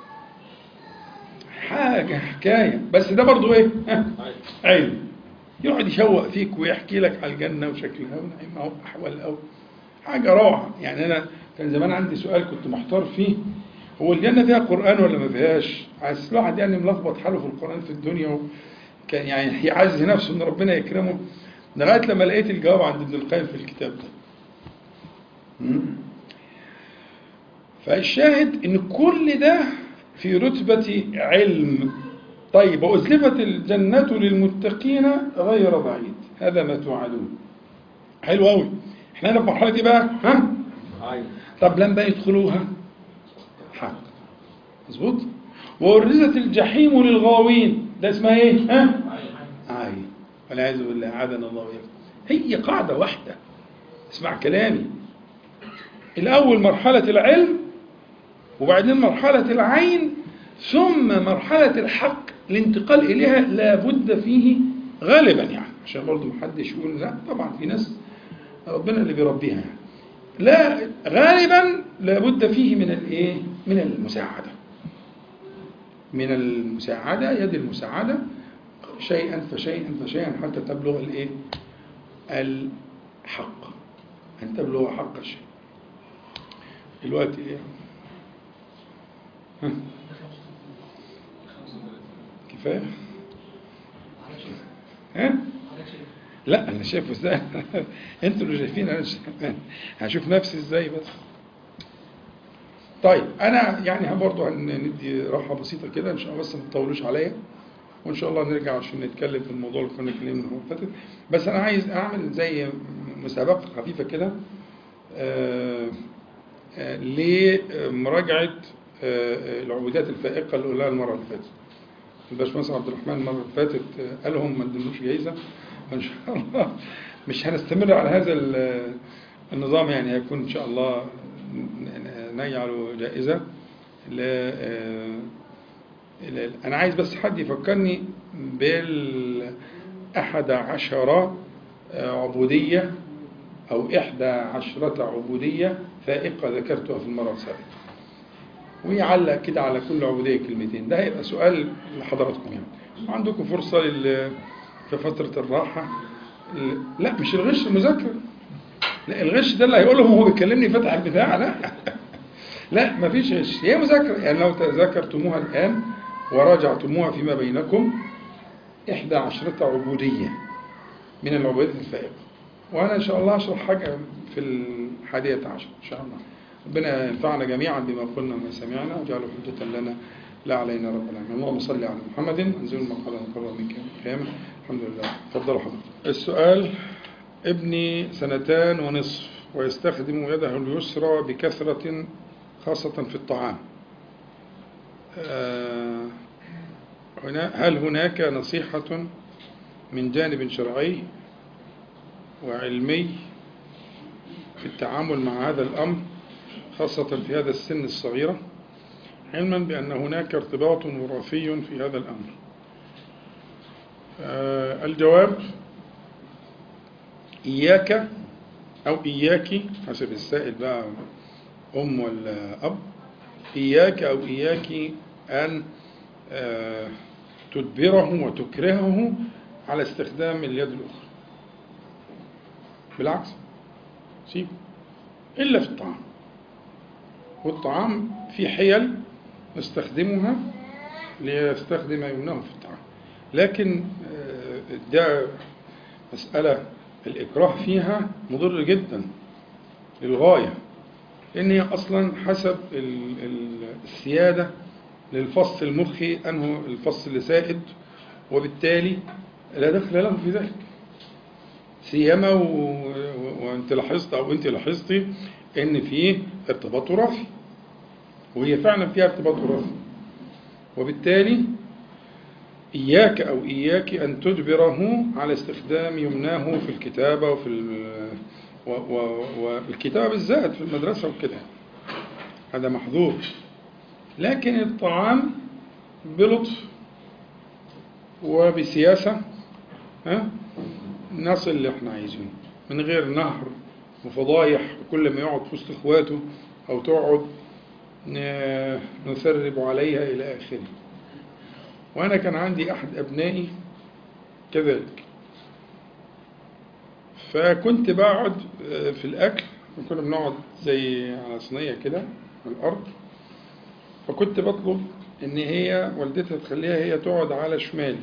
حكاية. بس ده برضو إيه؟ علم. يقعد يشوق فيك ويحكي لك على الجنة وشكلها ونعيمها وأحوالها، حاجة روعة. يعني أنا كان زمان عندي سؤال كنت محتار فيه: هو الجنة فيها قرآن ولا ما فيهاش؟ عايز الواحد يعني ملخبط حاله في القرآن في الدنيا، وكان يعني يعز نفسه إن ربنا يكرمه، لغاية لما لقيت الجواب عند ابن القيم في الكتاب ده. فالشاهد إن كل ده في رتبة علم. طيب، وأزلفت الجنة للمتقين غير بعيد، هذا ما توعدون. حلو قوي. احنا هنا في مرحلة ايه بقى؟ طب لما يدخلوها حق، مظبوط. وورثت الجحيم للغاوين، ده اسمها ايه؟ عين. والعياذ بالله، عادنا الله وإياكم. هي قاعدة واحدة، اسمع كلامي. الأول مرحلة العلم، وبعدين مرحلة العين، ثم مرحلة الحق الانتقال إليها لا بد فيه غالبا، يعني عشان برضو محدش يقول لا، طبعا في ناس ربنا اللي بيربيها يعني. لا، غالبا لا بد فيه من الايه؟ من المساعدة، من المساعدة، يد المساعدة، شيئا فشيئا حتى تبلغ الايه؟ الحق، أن تبلغ حق الشيء. دلوقتي ايه؟ كفاية؟ لا، أنا شايفه ازاي؟ أنتوا اللي شايفين، أنا هشوف نفسي ازاي بس. طيب، أنا يعني برضو ندي راحة بسيطة كده إن شاء الله، بس ما تطولوش عليا، وإن شاء الله نرجع عشان نتكلم في الموضوع اللي كنا اتكلمنا المرة اللي فاتت. بس أنا عايز أعمل زي مسابقة خفيفة كده لمراجعة العبودات الفائقة اللي قلناها المرة اللي فاتت. الباشمهندس عبد الرحمن المرة اللي فاتت قالهم ما ادلوش جايزة، وإن شاء الله مش هنستمر على هذا النظام، يعني هيكون إن شاء الله نجعله جائزة أنا عايز بس حد يفكرني بال11 عبودية أو 11 عبودية فائقة ذكرتها في المرة السابقة، ويعلق كده على كل عبودية كلمتين. ده هيبقى سؤال لحضراتكم يعني، وعندكم فرصة في فترة الراحة. لا مش الغش المذاكرة، لا الغش ده اللي هيقولهم وهو بيكلمني فتح البتاع، لا لا مفيش غش، هي مذاكرة. يعني لو تذاكرتموها الآن وراجعتموها فيما بينكم 11 عبودية من العبوديات الفائقة، وأنا إن شاء الله أشرح حاجة في 11 إن شاء الله. ربنا ينفعنا جميعا بما قلنا وما سمعنا وجعله حجة لنا لا علينا رب العالمين. اللهم صل على محمد انزل المقعد المقرب منك يوم القيامة. الحمد لله. تفضلوا حضرتك. السؤال: ابني 2.5 سنين ويستخدم يده اليسرى بكثرة خاصة في الطعام، هل هناك نصيحة من جانب شرعي وعلمي في التعامل مع هذا الأمر خاصة في هذا السن الصغيرة، علما بأن هناك ارتباط وراثي في هذا الأمر؟ الجواب: إياك أو إياكي حسب السائل بقى أم ولا أب، إياك أو إياكي أن تجبره وتكرهه على استخدام اليد الأخرى. بالعكس سيبه، إلا في الطعام، والطعام في حيل نستخدمها ليستخدم يمنه في الطعام، لكن ده مسألة الإكراه فيها مضر جدا للغاية، لأن هي أصلا حسب السيادة للفص المخي أنه الفص اللي سائد، وبالتالي لا دخل له في ذلك. سيما وأنت لاحظت أو أنت لاحظتي أن فيه ارتباط وراثي، وهي فعلا فيها ارتباط وراثي، وبالتالي إياك أو إياك أن تجبره على استخدام يمناه في الكتابة والكتابة بالذات في المدرسة وكده، هذا محظور. لكن الطعام بلطف وبسياسة نصل اللي احنا عايزينه من غير نهر وفضايح، وكل ما يقعد في وسط اخواته أو تقعد نثرب عليها إلى آخره. وأنا كان عندي أحد أبنائي كذلك، فكنت بقعد في الأكل، وكنا بنقعد زي على صينية كده على الأرض، فكنت بطلب إن هي والدتها تخليها هي تقعد على شمالي،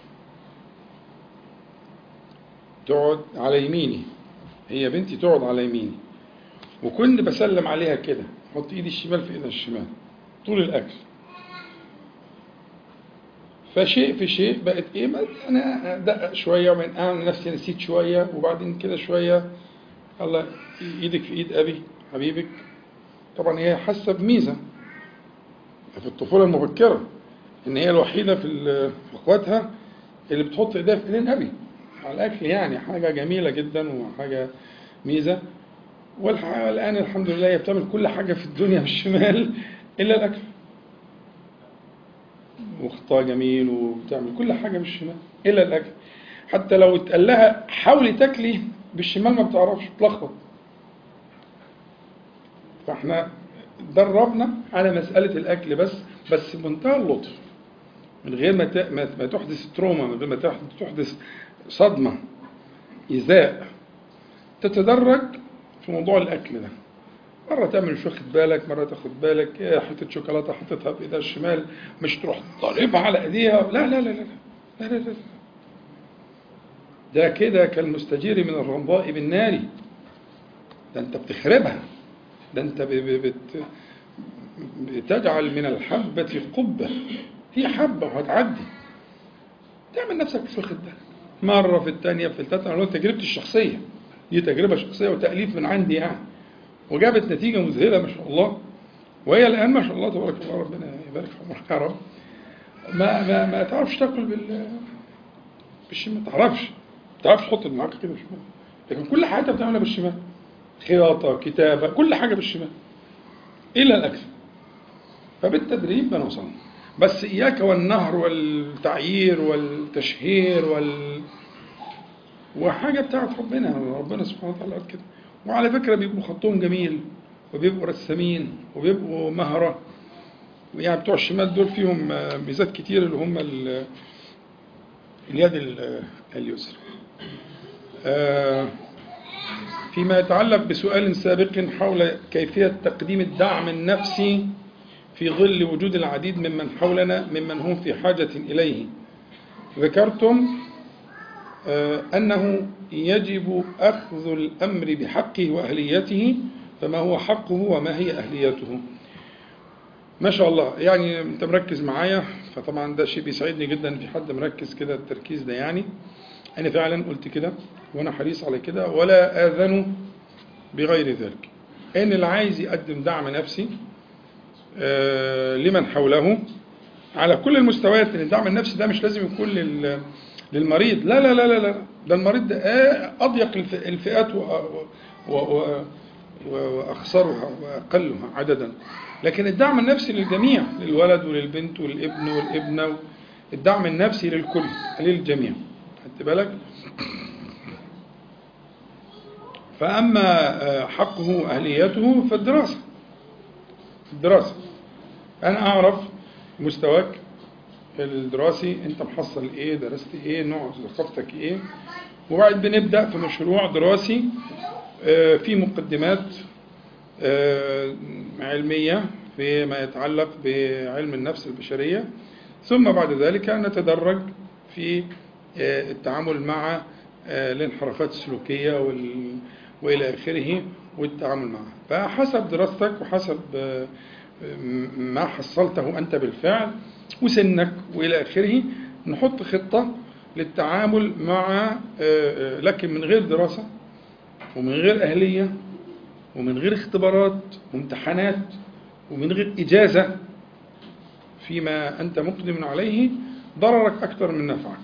تقعد على يميني، هي بنتي تقعد على يميني، وكنت بسلم عليها كده، احط ايدي الشمال في ايدها الشمال طول الأكل. فشيء في شيء بقت ايه، انا ادقق شويه، ومن انا نفسي نسيت شويه، وبعدين كده شويه الله ايدك في ايد ابي حبيبك. طبعا هي حاسه بميزه في الطفوله المبكره ان هي الوحيده في اخواتها اللي بتحط ايديها في ايدين ابي على الاكل، يعني حاجه جميله جدا وحاجه ميزه. والان الحمد لله هي بتعمل كل حاجه في الدنيا بالشمال الا الاكل، وخطها جميل وبتعمل كل حاجة بالشمال إلا الأكل. حتى لو اتقال لها حاولي تاكلي بالشمال ما بتعرفش، بتلخبط. فاحنا دربنا على مسألة الأكل بس بمنتهى اللطف، من غير ما تحدث تروما، من غير ما تحدث صدمة إيذاء. تتدرج في موضوع الأكل ده، مرة تعمل مش واخد بالك، مرة تاخد بالك، حتة شوكولاتة حطيتها بإيدها الشمال مش تروح طالبها على إيديها، لا لا لا لا لا لا لا، ده كده كالمستجير من الرمضاء بالنار، ده أنت بتخربها، ده أنت بتجعل من الحبة قبة، هي حبة وهتعدي، تعمل نفسك مش واخد بالك. مرة في الثانية في الثالثة، أنا تجربتي الشخصية دي تجربة شخصية وتأليف من عندي يعني، وجابت نتيجة مذهلة ما شاء الله. وهي الآن ما شاء الله تبارك الله، ربنا يبارك في عمرك يا رب، ما تعرفش تاكل بالشمال، ما تعرفش تحط المعلقة كده بالشمال، لكن كل حاجة بتعملها بالشمال، خياطة، كتابة، كل حاجة بالشمال إلا الأكل. فبالتدريب بنوصل. بس إياك والنهر والتعيير والتشهير وحاجة بتاعت ربنا سبحانه وتعالى كده. وعلى فكرة بيبقوا خطهم جميل، وبيبقوا رسامين، وبيبقوا مهرة. يعني بتوع الشمال دول فيهم ميزات كتير، اللي هم اليد اليسرى. فيما يتعلق بسؤال سابق حول كيفية تقديم الدعم النفسي في ظل وجود العديد ممن حولنا ممن هم في حاجة إليه، ذكرتم أنه يجب أخذ الأمر بحقه وأهليته، فما هو حقه وما هي أهليته. ما شاء الله، يعني أنت مركز معايا، فطبعا ده شيء بيسعدني جدا في حد مركز كده التركيز ده. يعني أنا فعلا قلت كده وأنا حريص على كده، ولا آذن بغير ذلك. إن اللي عايز يقدم دعم نفسي لمن حوله على كل المستويات، لأن الدعم النفسي ده مش لازم يكون للمريض، لا لا لا لا لا، ده المريض ده أضيق الفئات وأخسرها وأقلها عددا. لكن الدعم النفسي للجميع، للولد وللبنت والابن والابنة، الدعم النفسي للكل للجميع، خدت بالك؟ فأما حقه وأهليته فالدراسة. أنا أعرف مستواك الدراسي، أنت محصل إيه، درست إيه، نوع ثقافتك إيه، وبعد بنبدأ في مشروع دراسي في مقدمات علمية فيما يتعلق بعلم النفس البشرية، ثم بعد ذلك نتدرج في التعامل مع الانحرافات السلوكية وإلى آخره والتعامل معها. فحسب دراستك وحسب ما حصلته أنت بالفعل وسنك وإلى آخره نحط خطة للتعامل مع، لكن من غير دراسة ومن غير أهلية ومن غير اختبارات وامتحانات ومن غير إجازة فيما أنت مقدم عليه، ضررك أكثر من نفعك.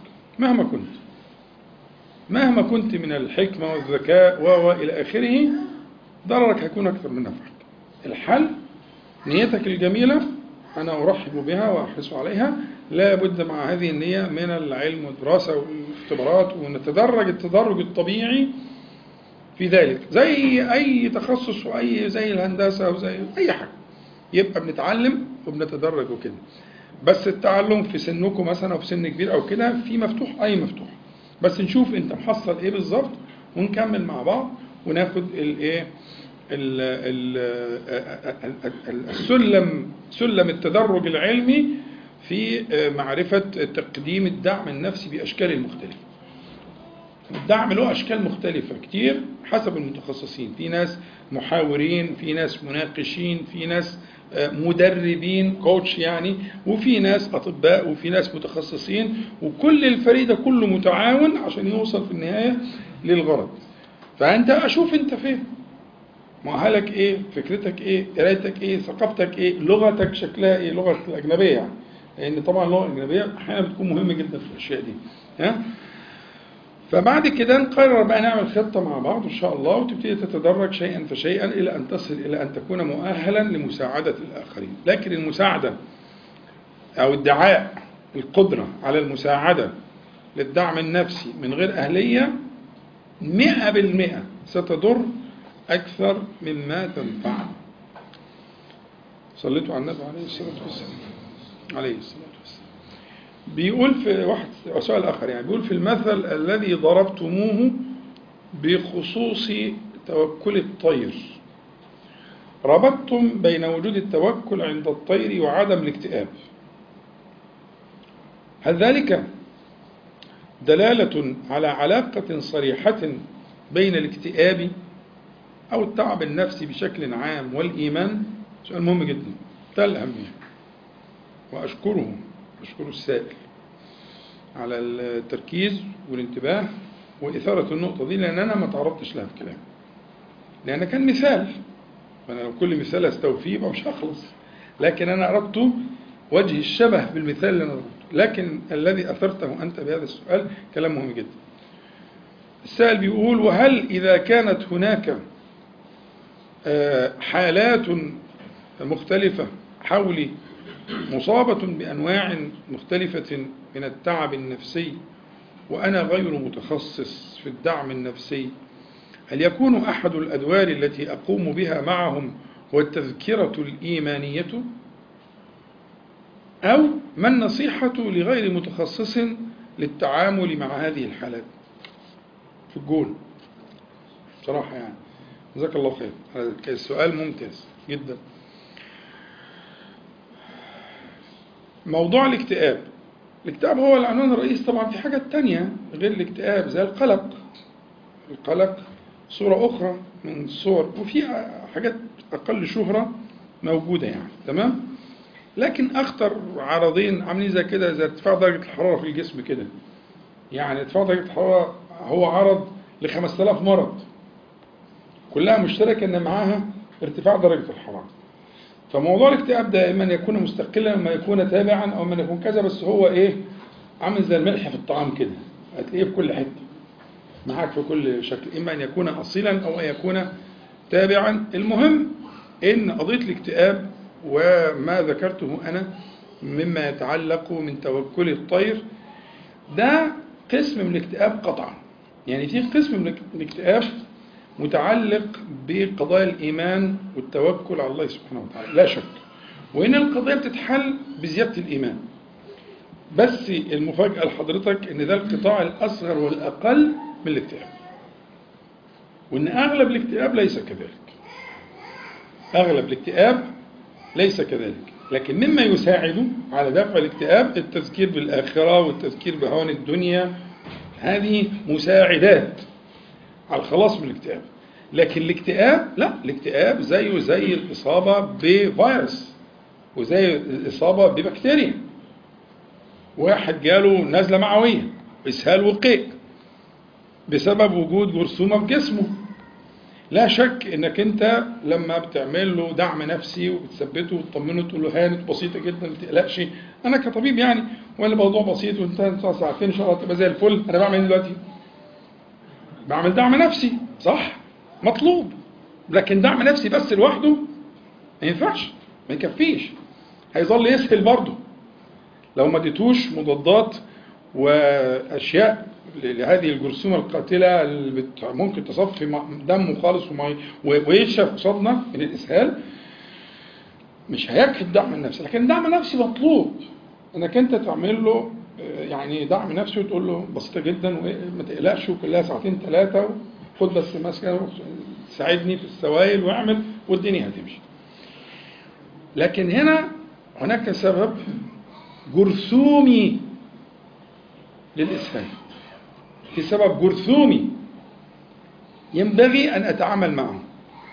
مهما كنت من الحكمة والذكاء وإلى آخره، ضررك هيكون أكثر من نفعك. الحل نيتك الجميلة أنا أرحب بها وأحرص عليها، لا بد مع هذه النية من العلم والدراسة والاختبارات، ونتدرج التدرج الطبيعي في ذلك، زي أي تخصص زي الهندسة أو زي أي حاجة، يبقى بنتعلم وبنتدرج وكده. بس التعلم في سنكم مثلا أو في سن كبير أو كده في مفتوح، أي مفتوح، بس نشوف أنت محصل إيه بالظبط ونكمل مع بعض وناخد الإيه سلم التدرج العلمي في معرفة تقديم الدعم النفسي بأشكاله المختلفة. الدعم له أشكال مختلفة كتير حسب المتخصصين، في ناس محاورين، في ناس مناقشين، في ناس مدربين كوتش يعني، وفي ناس أطباء، وفي ناس متخصصين، وكل الفريق ده كله متعاون عشان يوصل في النهاية للغرض. فأنت أشوف أنت فين، مؤهلك إيه، فكرتك إيه، قرايتك إيه، ثقافتك إيه، لغتك شكلها إيه، لغة الأجنبية يعني، لأن طبعا اللغة الأجنبية أحيانا بتكون مهمة جدا في الأشياء دي. فبعد كده نقرر بقى نعمل خطة مع بعض إن شاء الله، وتبتدي تتدرج شيئا فشيئا إلى أن تصل إلى أن تكون مؤهلا لمساعدة الآخرين. لكن المساعدة أو ادعاء القدرة على المساعدة للدعم النفسي من غير أهلية 100% ستضر أكثر مما تنفع. صليتوا على النبي عليه الصلاة والسلام. بيقول في واحد سؤال آخر، يعني بيقول في المثل الذي ضربتموه بخصوص توكل الطير، ربطتم بين وجود التوكل عند الطير وعدم الاكتئاب، هل ذلك دلالة على علاقة صريحة بين الاكتئاب أو التعب النفسي بشكل عام والإيمان؟ سؤال مهم جدا، ده الأهمية، وأشكر السائل على التركيز والانتباه وإثارة النقطة دي، لأن أنا ما تعرضتش لها في كلامي، لأن كان مثال، فأنا لو كل مثال أستوفيه يبقى مش هخلص، لكن أنا أردت وجه الشبه بالمثال اللي أنا أردته. لكن الذي أثرته أنت بهذا السؤال كلام مهم جدا. السائل بيقول: وهل إذا كانت هناك حالات مختلفة حولي مصابة بأنواع مختلفة من التعب النفسي وأنا غير متخصص في الدعم النفسي، هل يكون أحد الأدوار التي أقوم بها معهم هو التذكرة الإيمانية؟ أو ما النصيحة لغير متخصص للتعامل مع هذه الحالات؟ في الجول بصراحة يعني. جزاك الله خير، هذا السؤال ممتاز جدا. موضوع الاكتئاب. الاكتئاب هو العنوان الرئيسي، طبعا في حاجات تانية غير الاكتئاب زي القلق. القلق صورة أخرى من الصور، وفي حاجات أقل شهرة موجودة يعني، تمام. لكن أخطر عرضين عاملين زي كده، زي ارتفاع درجة الحرارة في الجسم كده. يعني ارتفاع درجة الحرارة هو عرض ل5000 مرض، كلها مشتركة إن معاها ارتفاع درجة الحرارة. فموضوع الاكتئاب ده إما أن يكون مستقلا، إما يكون تابعا، أو إما يكون كذا، بس هو إيه، عامل زي الملح في الطعام كده، هتلاقيه في كل حتة معاك في كل شكل، إما أن يكون أصيلا أو أن يكون تابعا. المهم إن قضية الاكتئاب وما ذكرته أنا مما يتعلق من توكل الطير ده قسم من الاكتئاب قطعا. يعني في قسم من الاكتئاب متعلق بقضايا الإيمان والتوكل على الله سبحانه وتعالى، لا شك، وإن القضية بتتحل بزيادة الإيمان. بس المفاجأة لحضرتك إن ده القطاع الأصغر والأقل من الاكتئاب، وإن أغلب الاكتئاب ليس كذلك. أغلب الاكتئاب ليس كذلك، لكن مما يساعد على دفع الاكتئاب التذكير بالآخرة والتذكير بهوان الدنيا، هذه مساعدات على الخلاص من الاكتئاب. لكن الاكتئاب لا، الاكتئاب زيه زي الإصابة بفيروس وزي الإصابة ببكتيريا. واحد جاله نزلة معوية، إسهال وقيء بسبب وجود جرثومة في جسمه، لا شك انك انت لما بتعمل له دعم نفسي وبتثبته وتطمنه تقول له هانت بسيطه جدا ما تقلقش، انا كطبيب يعني ولا موضوع بسيط وانت ساعتين ان شاء الله تبقى زي الفل. انا بعمل ايه دلوقتي؟ بعمل دعم نفسي، صح؟ مطلوب. لكن دعم نفسي بس لوحده ما ينفعش، ما يكفيش، هيظل يسهل برضه لو ما اديتوش مضادات واشياء لهذه الجرثومة القاتلة اللي ممكن تصفي دمه خالص وينشف قصادنا من الإسهال. مش هيكفي الدعم النفسي، لكن الدعم النفسي مطلوب انك انت تعمل له يعني دعم نفسي وتقول له بسيطة جدا وما تقلقش وكلها ساعتين 3 خد بس ماسكة ساعدني في السوائل واعمل والدنيا هتمشي. لكن هناك سبب جرثومي للإسهال، في سبب جرثومي ينبغي أن أتعامل معه،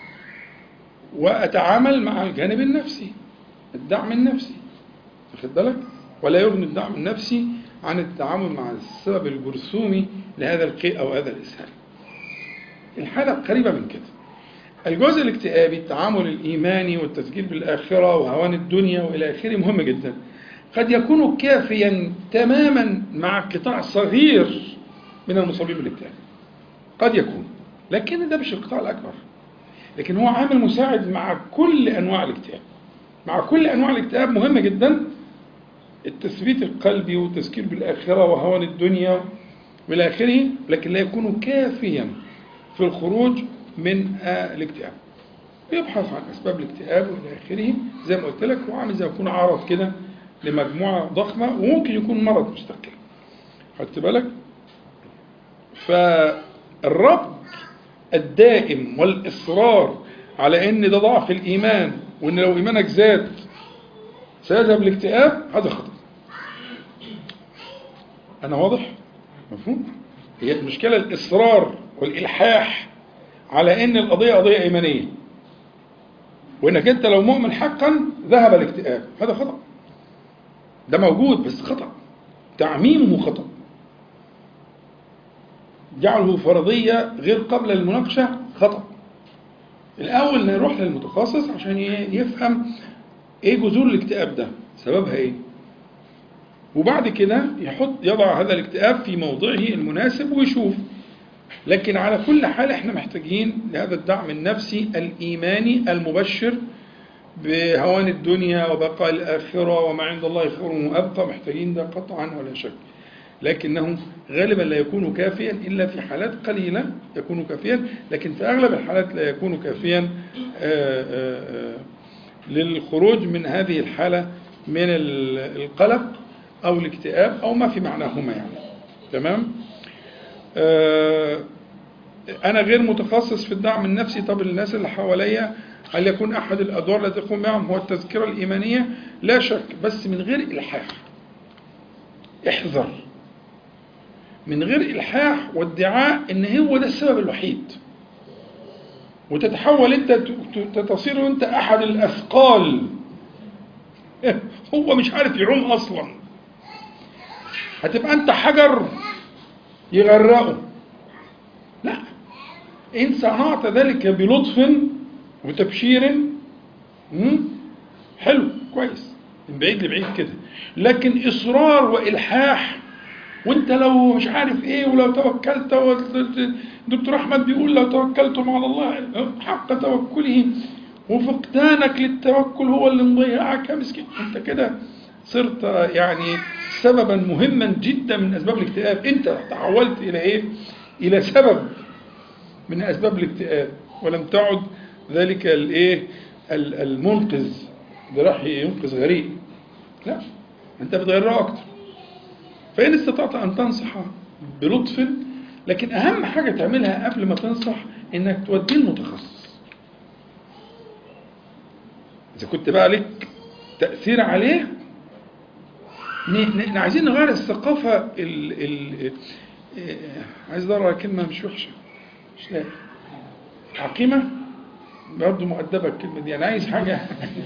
وأتعامل مع الجانب النفسي، الدعم النفسي، واخد بالك؟ ولا يغني الدعم النفسي عن التعامل مع السبب الجرثومي لهذا القيء أو هذا الإسهال. الحالة قريبة من كده. الجزء الاكتئابي التعامل الإيماني والتذكير بالآخرة وهوان الدنيا وإلى آخره مهم جدا، قد يكون كافيا تماما مع قطاع صغير من المصابين بالاكتئاب، قد يكون، لكن ده مش القطاع الأكبر، لكن هو عامل مساعد مع كل أنواع الاكتئاب. مع كل أنواع الاكتئاب مهم جدا التثبيت القلبي والتذكير بالآخرة وهوان الدنيا وإلى آخره، لكن لا يكون كافيا في الخروج من الاكتئاب. يبحث عن أسباب الاكتئاب وإلى آخره زي ما قلت لك، وعامل زي يكون عرض كده لمجموعة ضخمة، وممكن يكون مرض مستقل، خدت بالك؟ فالربط الدائم والإصرار على أن ده ضعف الإيمان وأن لو إيمانك زاد سيذهب الاكتئاب، هذا خطأ. أنا واضح؟ مفهوم؟ هي المشكلة الإصرار والإلحاح على أن القضية قضية إيمانية، وأنك أنت لو مؤمن حقا ذهب الاكتئاب، هذا خطأ. ده موجود بس خطأ، تعميمه خطأ، جعله فرضية غير قبل المناقشة خطأ. الأول نروح للمتخصص عشان يفهم إيه جذور الاكتئاب ده، سببها إيه، وبعد كده يضع هذا الاكتئاب في موضعه المناسب ويشوف. لكن على كل حال احنا محتاجين لهذا الدعم النفسي الإيماني المبشر بهوان الدنيا وبقاء الآخرة وما عند الله خير وأبقى، محتاجين ده قطعا ولا شك، لكنه غالبا لا يكون كافيا إلا في حالات قليلة يكون كافيا، لكن في أغلب الحالات لا يكون كافيا للخروج من هذه الحالة من القلق أو الاكتئاب أو ما في معناهما يعني. تمام. أنا غير متخصص في الدعم النفسي. طب الناس اللي حواليا هل يكون أحد الأدوار التي يقوم معهم هو التذكرة الإيمانية؟ لا شك، بس من غير إلحاح. احذر من غير إلحاح وادعاء إن هو ده السبب الوحيد، وتتحول أنت تصير أنت أحد الأثقال. هو مش عارف يعوم أصلا، هتبقى أنت حجر يغرقه. لا، إن صنعت ذلك بلطف وتبشير حلو كويس من بعيد لبعيد كده، لكن إصرار وإلحاح وانت لو مش عارف ايه ولو توكلت، دكتور احمد بيقول لو توكلتم على الله حق توكله وفقدانك للتوكل هو اللي مضيعك يا مسكين. انت كده صرت يعني سببا مهما جدا من اسباب الاكتئاب. انت تحولت الى ايه؟ الى سبب من اسباب الاكتئاب، ولم تعد ذلك الايه المنقذ ده راح ينقذ غريق. لا، انت بتغيره اكتر. فإن استطعت أن تنصح بلطف، لكن أهم حاجة تعملها قبل ما تنصح إنك توديه المتخصص. إذا كنت بقى لك تأثير عليه، عايزين نغير الثقافة عايز أدور على كلمة مش وحشة، مش لاقي عقيمة برضه مؤدبة الكلمة دي. أنا عايز حاجة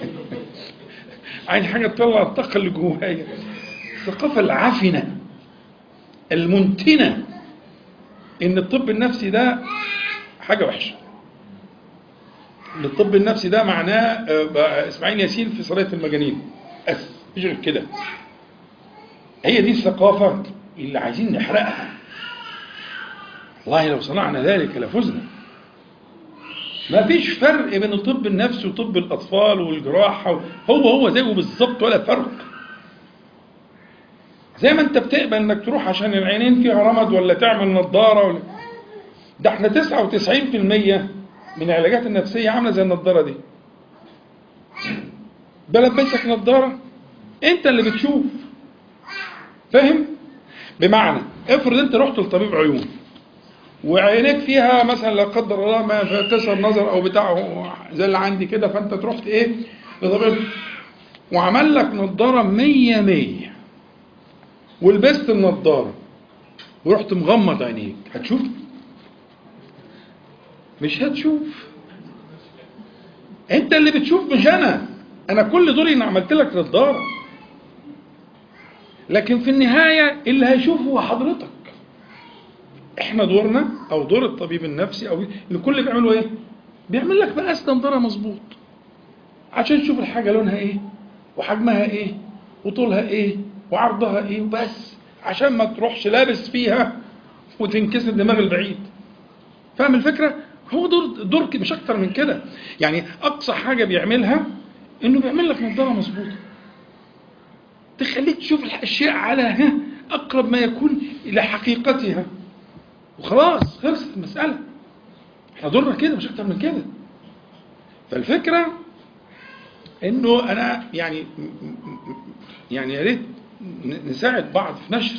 عايز حاجة تطلع الطاقة اللي جوايا. الثقافة العفنة المنتنة إن الطب النفسي ده حاجة وحشة. إن الطب النفسي ده معناه إسماعيل ياسين في صلاة المجانين، مش غير كده. هي دي الثقافة اللي عايزين نحرقها. والله لو صنعنا ذلك لفزنا. ما فيش فرق بين الطب النفسي وطب الأطفال والجراحة، هو زيه بالظبط ولا فرق. زي ما انت بتقبل انك تروح عشان العينين فيها رمد ولا تعمل نظارة ده احنا 99% من العلاجات النفسية عاملة زي النظارة دي. بلبسك نظارة انت اللي بتشوف، فاهم؟ بمعنى افرض انت رحت لطبيب عيون وعينيك فيها مثلا لا قدر الله ما كسر نظر او بتاع زي اللي عندي كده، فانت تروح ايه لطبيب وعمل لك نظارة 100 ولبست النظارة ورحت مغمض عينيك، هتشوف؟ مش هتشوف. انت اللي بتشوف مش انا كل دوري ان عملت لك نظارة، لكن في النهاية اللي هيشوفه هو حضرتك. احنا دورنا او دور الطبيب النفسي او اللي كل اللي بيعمله ايه؟ بيعمل لك مقاس نظارة مظبوط عشان تشوف الحاجة لونها ايه وحجمها ايه وطولها ايه وعرضها ايه وبس، عشان ما تروحش لابس فيها وتنكسر دماغ البعيد. فاهم الفكرة؟ هو دور مش اكتر من كده. يعني اقصى حاجة بيعملها انه بيعمل لك نظارة مظبوطة تخليك تشوف الاشياء على اقرب ما يكون الى حقيقتها، وخلاص خلصت المسألة. احنا دورنا كده مش اكتر من كده. فالفكرة انه انا يعني يا ريت نساعد بعض في نشر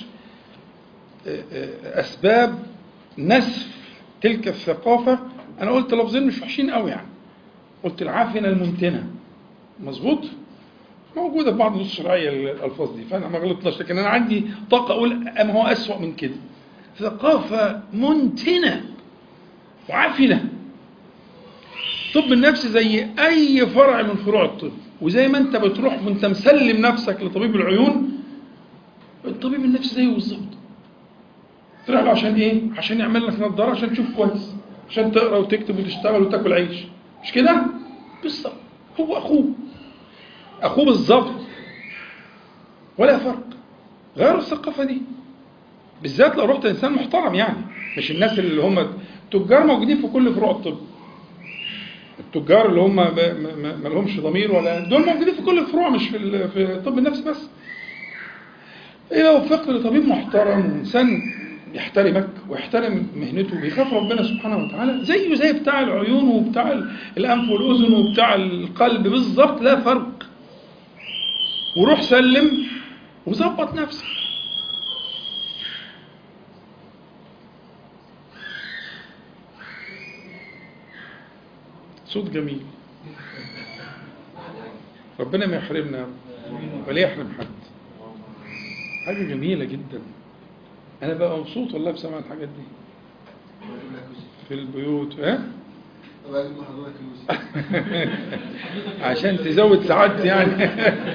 اسباب نسف تلك الثقافة. انا قلت لفظين مش وحشين قوي، يعني قلت العافنة المنتنة، مظبوط، موجودة في بعض النصوص الشرعية الألفاظ دي، فأنا ما غلطناش، لكن أنا عندي طاقة أقول أما هو أسوأ من كده. ثقافة منتنة وعافنة. الطب النفسي زي أي فرع من فروع الطب، وزي ما أنت بتروح وأنت مسلم نفسك لطبيب العيون، الطبيب النفسي زيه بالظبط. تروح له عشان إيه؟ عشان يعمل لك نظارة عشان تشوف كويس، عشان تقرأ وتكتب وتشتغل وتاكل عيش، مش كده؟ بالظبط، هو أخوه بالظبط، ولا فرق. غيروا الثقافة دي، بالذات لو رحت إنسان محترم، يعني مش الناس اللي هم تجار موجودين في كل فروع الطب. التجار اللي هم ما لهمش ضمير، ولا دول موجودين في كل الفروع، مش في الطب النفسي بس. إذا وفقت لطبيب محترم وإنسان يحترمك ويحترم مهنته وبيخاف ربنا سبحانه وتعالى، زيه زي بتاع العيون وبتاع الأنف والأذن وبتاع القلب بالظبط، لا فرق. وروح سلم وظبط نفسك. صوت جميل، ربنا ما يحرمنا ولا يحرم حد. حاجة جميلة جدا. أنا بقى مبسوط والله بسمع الحاجات دي في البيوت. عشان تزود سعادتي يعني.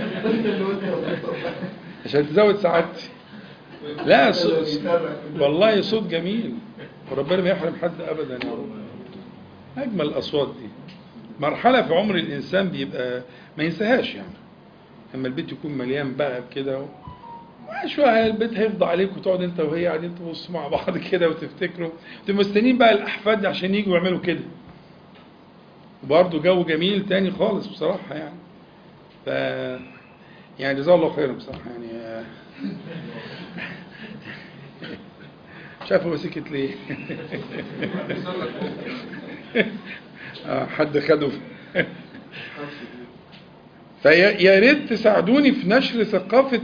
عشان تزود سعادتي. لا والله صوت جميل، وربنا ما يحرم حد أبدا يا رب. أجمل الأصوات دي مرحلة في عمر الإنسان بيبقى ما ينساهاش يعني. لما البيت يكون مليان بقى كده شوية البيت هيفضى عليك، وتقعد انت وهي قاعدين تبصوا مع بعض كده وتفتكروا، تبقوا مستنيين بقى الأحفاد عشان يجوا يعملوا كده. وبرضه جو جميل تاني خالص بصراحة يعني. يعني جزاه الله خيرا بصراحة يعني. شافوا سكت ليه؟ حد خده. فيا ريت تساعدوني في نشر ثقافة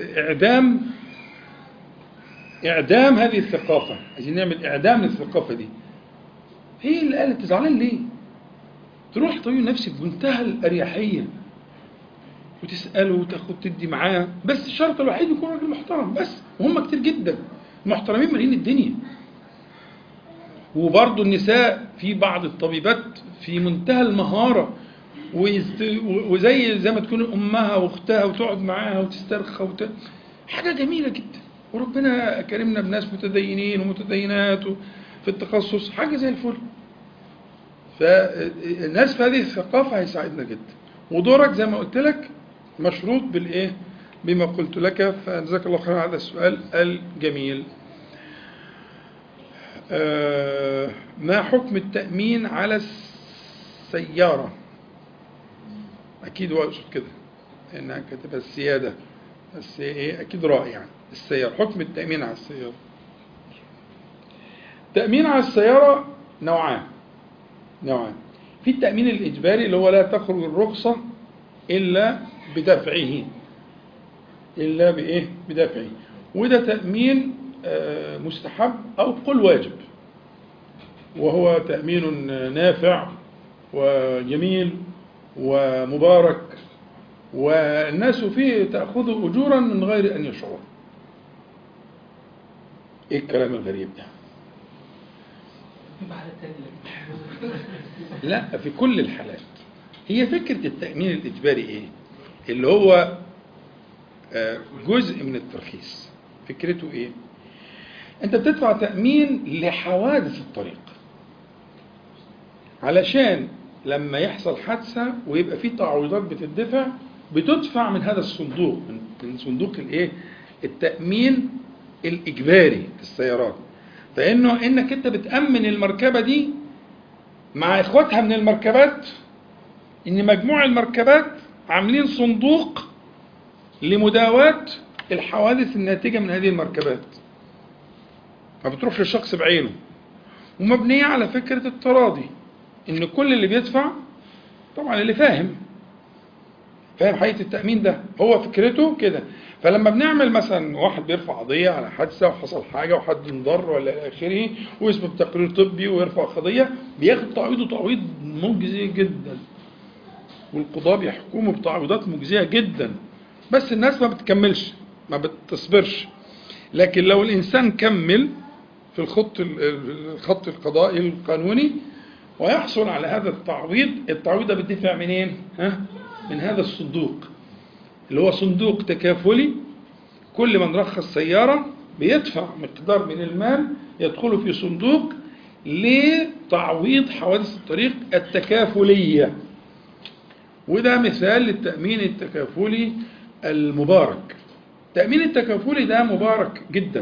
إعدام هذه الثقافة. عايزين نعمل إعدام للثقافة دي. هي اللي قالت تزعلان ليه؟ تروح طبيب نفسي بمنتهى الأريحية وتسأله وتاخد تدي معاه، بس الشرط الوحيد يكون راجل محترم بس. وهم كتير جدا محترمين مالين الدنيا. وبرضه النساء في بعض الطبيبات في منتهى المهارة، وزي ما تكون أمها وأختها وتقعد معاها وتسترخى حاجة جميلة جدا. وربنا كرمنا بناس متدينين ومتدينات في التخصص، حاجة زي الفل. فالناس في هذه الثقافة هيساعدنا جدا. ودورك زي ما قلت لك مشروط بالإيه؟ بما قلت لك. فجزاك الله خير على هذا السؤال الجميل. ما حكم التأمين على السيارة؟ أكيد هو يقصد كده إنها كتبها السيادة، بس إيه أكيد رأي يعني السيارة. حكم التأمين على السيارة. التأمين على السيارة نوعان. في التأمين الإجباري اللي هو لا تخرج الرخصة إلا بدفعه. بدفعه. وده تأمين مستحب أو قل واجب، وهو تأمين نافع وجميل ومبارك، والناس فيه تأخذ أجورا من غير أن يشعر. إيه الكلام الغريب ده؟ لا، في كل الحالات. هي فكرة التأمين الإجباري إيه؟ اللي هو جزء من الترخيص. فكرته إيه؟ أنت بتدفع تأمين لحوادث الطريق، علشان لما يحصل حادثة ويبقى فيه تعويضات بتدفع من هذا الصندوق، من صندوق التأمين الإجباري في السيارات. فإنه إنك أنت بتأمن المركبة دي مع إخواتها من المركبات، إن مجموع المركبات عاملين صندوق لمداواة الحوادث الناتجة من هذه المركبات. ما بتروحش للشخص بعينه، ومبنية على فكرة التراضي، إن كل اللي بيدفع طبعا اللي فاهم حقيقة التأمين ده، هو فكرته كده. فلما بنعمل مثلا واحد بيرفع قضية على حادثة وحصل حاجة وحد انضر ولا إلى آخره، ويثبت تقرير طبي ويرفع قضية، بياخد تعويض مجزي جدا، والقضاة بيحكموا بتعويضات مجزية جدا. بس الناس ما بتكملش، ما بتصبرش. لكن لو الإنسان كمل في الخط القضائي القانوني ويحصل على هذا التعويض ده بيدفع منين؟ من هذا الصندوق اللي هو صندوق تكافلي. كل من رخص سيارة بيدفع مقدار من المال يدخل في صندوق لتعويض حوادث الطريق التكافلية. وده مثال للتأمين التكافلي المبارك. التأمين التكافلي ده مبارك جدا،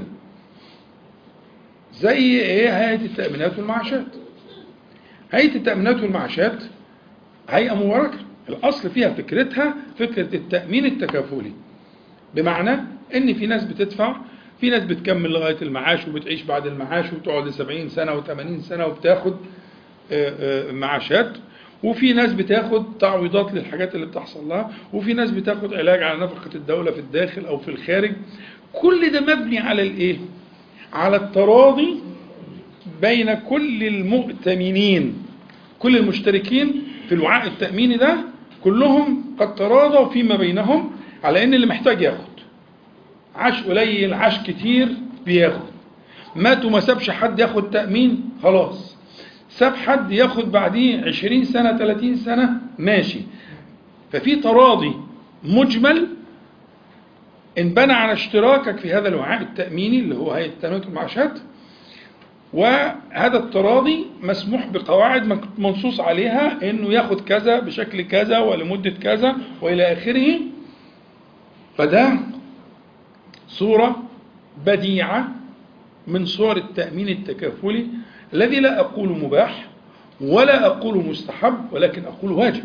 زي هيئة التأمينات والمعاشات. هيئة التأمينات والمعاشات هيئة مباركة. الأصل فيها فكرتها فكرة التأمين التكافلي، بمعنى إن في ناس بتدفع، في ناس بتكمل لغاية المعاش وبتعيش بعد المعاش وتقعد 70 سنة و80 سنة وبتاخد معاشات، وفي ناس بتاخد تعويضات للحاجات اللي بتحصل لها، وفي ناس بتاخد علاج على نفقة الدولة في الداخل أو في الخارج. كل ده مبني على الإيه؟ على التراضي بين كل المؤتمنين، كل المشتركين في الوعاء التأميني ده كلهم قد تراضوا فيما بينهم على ان اللي محتاج ياخد، عاش قليل عاش كتير بياخد، ماتوا ما سابش حد ياخد تأمين خلاص، ساب حد ياخد بعديه 20 سنة 30 سنة ماشي. ففي تراضي مجمل انبنى على اشتراكك في هذا الوعاء التأميني اللي هو هيئة التأمينات والمعاشات، وهذا التراضي مسموح بقواعد منصوص عليها انه ياخد كذا بشكل كذا ولمدة كذا والى اخره. فده صورة بديعة من صور التأمين التكافلي الذي لا أقول مباح ولا أقول مستحب، ولكن أقول واجب.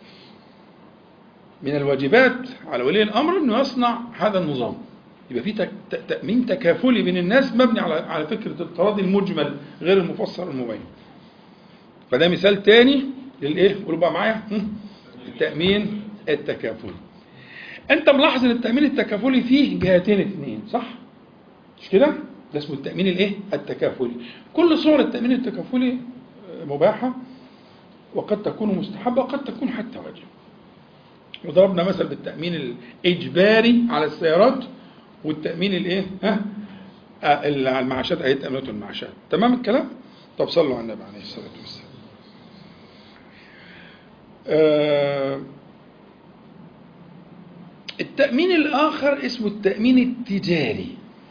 من الواجبات على ولي الأمر أنه يصنع هذا النظام، يبقى في تأمين تكافلي بين الناس مبني على فكرة التراضي المجمل غير المفصل المبين. فده مثال تاني للإيه؟ قولوا بقى معايا، التأمين التكافلي. أنت ملاحظ أن التأمين التكافلي فيه جهتين اتنين، صح؟ مش كده؟ ده اسمه التأمين الإيه؟ التكافلي. كل صور التأمين التكافلي مباحة وقد تكون مستحبة وقد تكون حتى واجب. وضربنا مثل بالتأمين الإجباري على السيارات والتأمين الإيه؟ على المعاشات، هيئة التأمينات والمعاشات. تمام الكلام؟ طب صلوا على النبي عليه الصلاة والسلام. التأمين الآخر اسمه التأمين التجاري.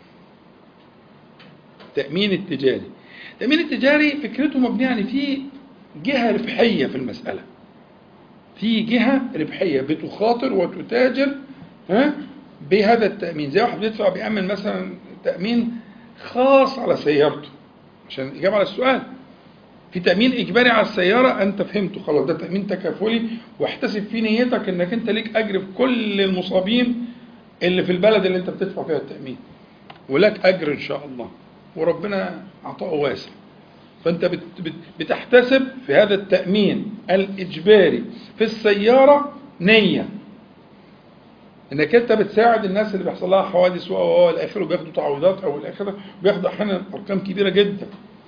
التأمين التجاري. التأمين التجاري فكرته مبنية يعني في جهة ربحية في المسألة. في جهة ربحية بتخاطر وتتاجر بهذا التأمين. زي واحد بيدفع بيأمن مثلا تأمين خاص على سيارته، عشان الإجابة على السؤال. في تأمين إجباري على السيارة أنت فهمته خلاص، ده تأمين تكافلي، واحتسب في نيتك أنك أنت ليك أجر في كل المصابين اللي في البلد اللي أنت بتدفع فيها التأمين، ولك أجر إن شاء الله، وربنا عطاؤه واسع. فأنت بتحتسب في هذا التأمين الإجباري في السيارة نية انك انت بتساعد الناس اللي بيحصل لها حوادث والاخر وبياخدوا تعويضات او الاخر، بياخدوا احيانا ارقام كبيره جدا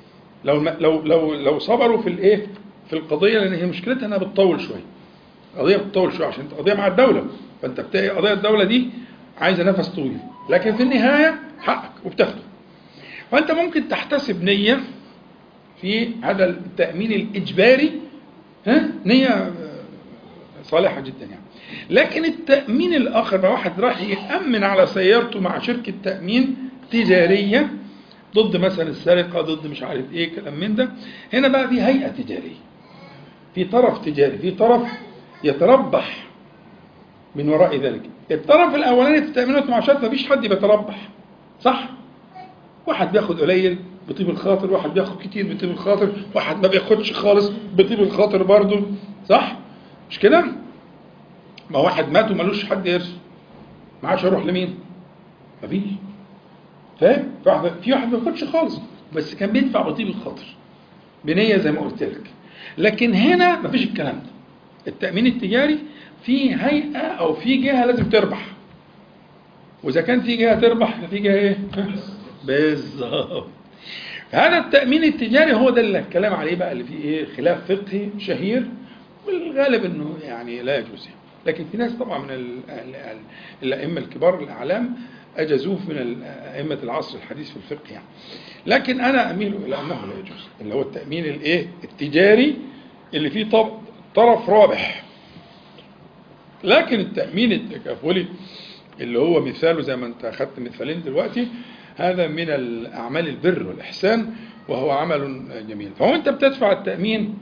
لو صبروا في الايه في القضيه، لان هي مشكلتها انها بتطول شويه. قضيه بتطول شويه عشان قضيه مع الدوله، فانت بتلاقي قضيه الدوله دي عايزه نفس طويل، لكن في النهايه حقك وبتاخده. فانت ممكن تحتسب نيه في هذا التامين الاجباري، نيه صالحه جدا يعني. لكن التأمين الآخر بقى واحد راح يأمن على سيارته مع شركة تأمين تجارية ضد مثلا السرقة، ضد مش عارف ايه كلام من ده. هنا بقى في هيئة تجارية، في طرف تجاري، في طرف يتربح من وراء ذلك. الطرف الأولاني في التأمينات والمعاشات مفيش حد بيتربح، صح؟ واحد بياخد قليل بطيب الخاطر، واحد بياخد كتير بطيب الخاطر، واحد ما بياخدش خالص بطيب الخاطر برضه، صح؟ مش كده؟ ما واحد مات ومالوش حد يرث، ما عادش يروح لمين؟ مفيش. فاهم؟ في واحد ما بياخدش خالص بس كان بيدفع بطيب الخاطر بنية زي ما قلت لك. لكن هنا مفيش الكلام ده. التأمين التجاري في هيئة أو في جهة لازم تربح، وإذا كان في جهة تربح في جهة إيه؟ بالظبط. هذا التأمين التجاري هو ده اللي الكلام عليه بقى، اللي فيه إيه؟ خلاف فقهي شهير، والغالب إنه يعني لا يجوز. لكن في ناس طبعا من الأئمة الكبار الأعلام أجازوه من أئمة العصر الحديث في الفقه يعني. لكن أنا أميل إلى أنه لا يجوز، اللي هو التأمين الإيه؟ التجاري اللي فيه طرف رابح. لكن التأمين التكافلي اللي هو مثاله زي ما أنت أخذت مثالين دلوقتي، هذا من الأعمال البر والإحسان وهو عمل جميل. فهو أنت بتدفع التأمين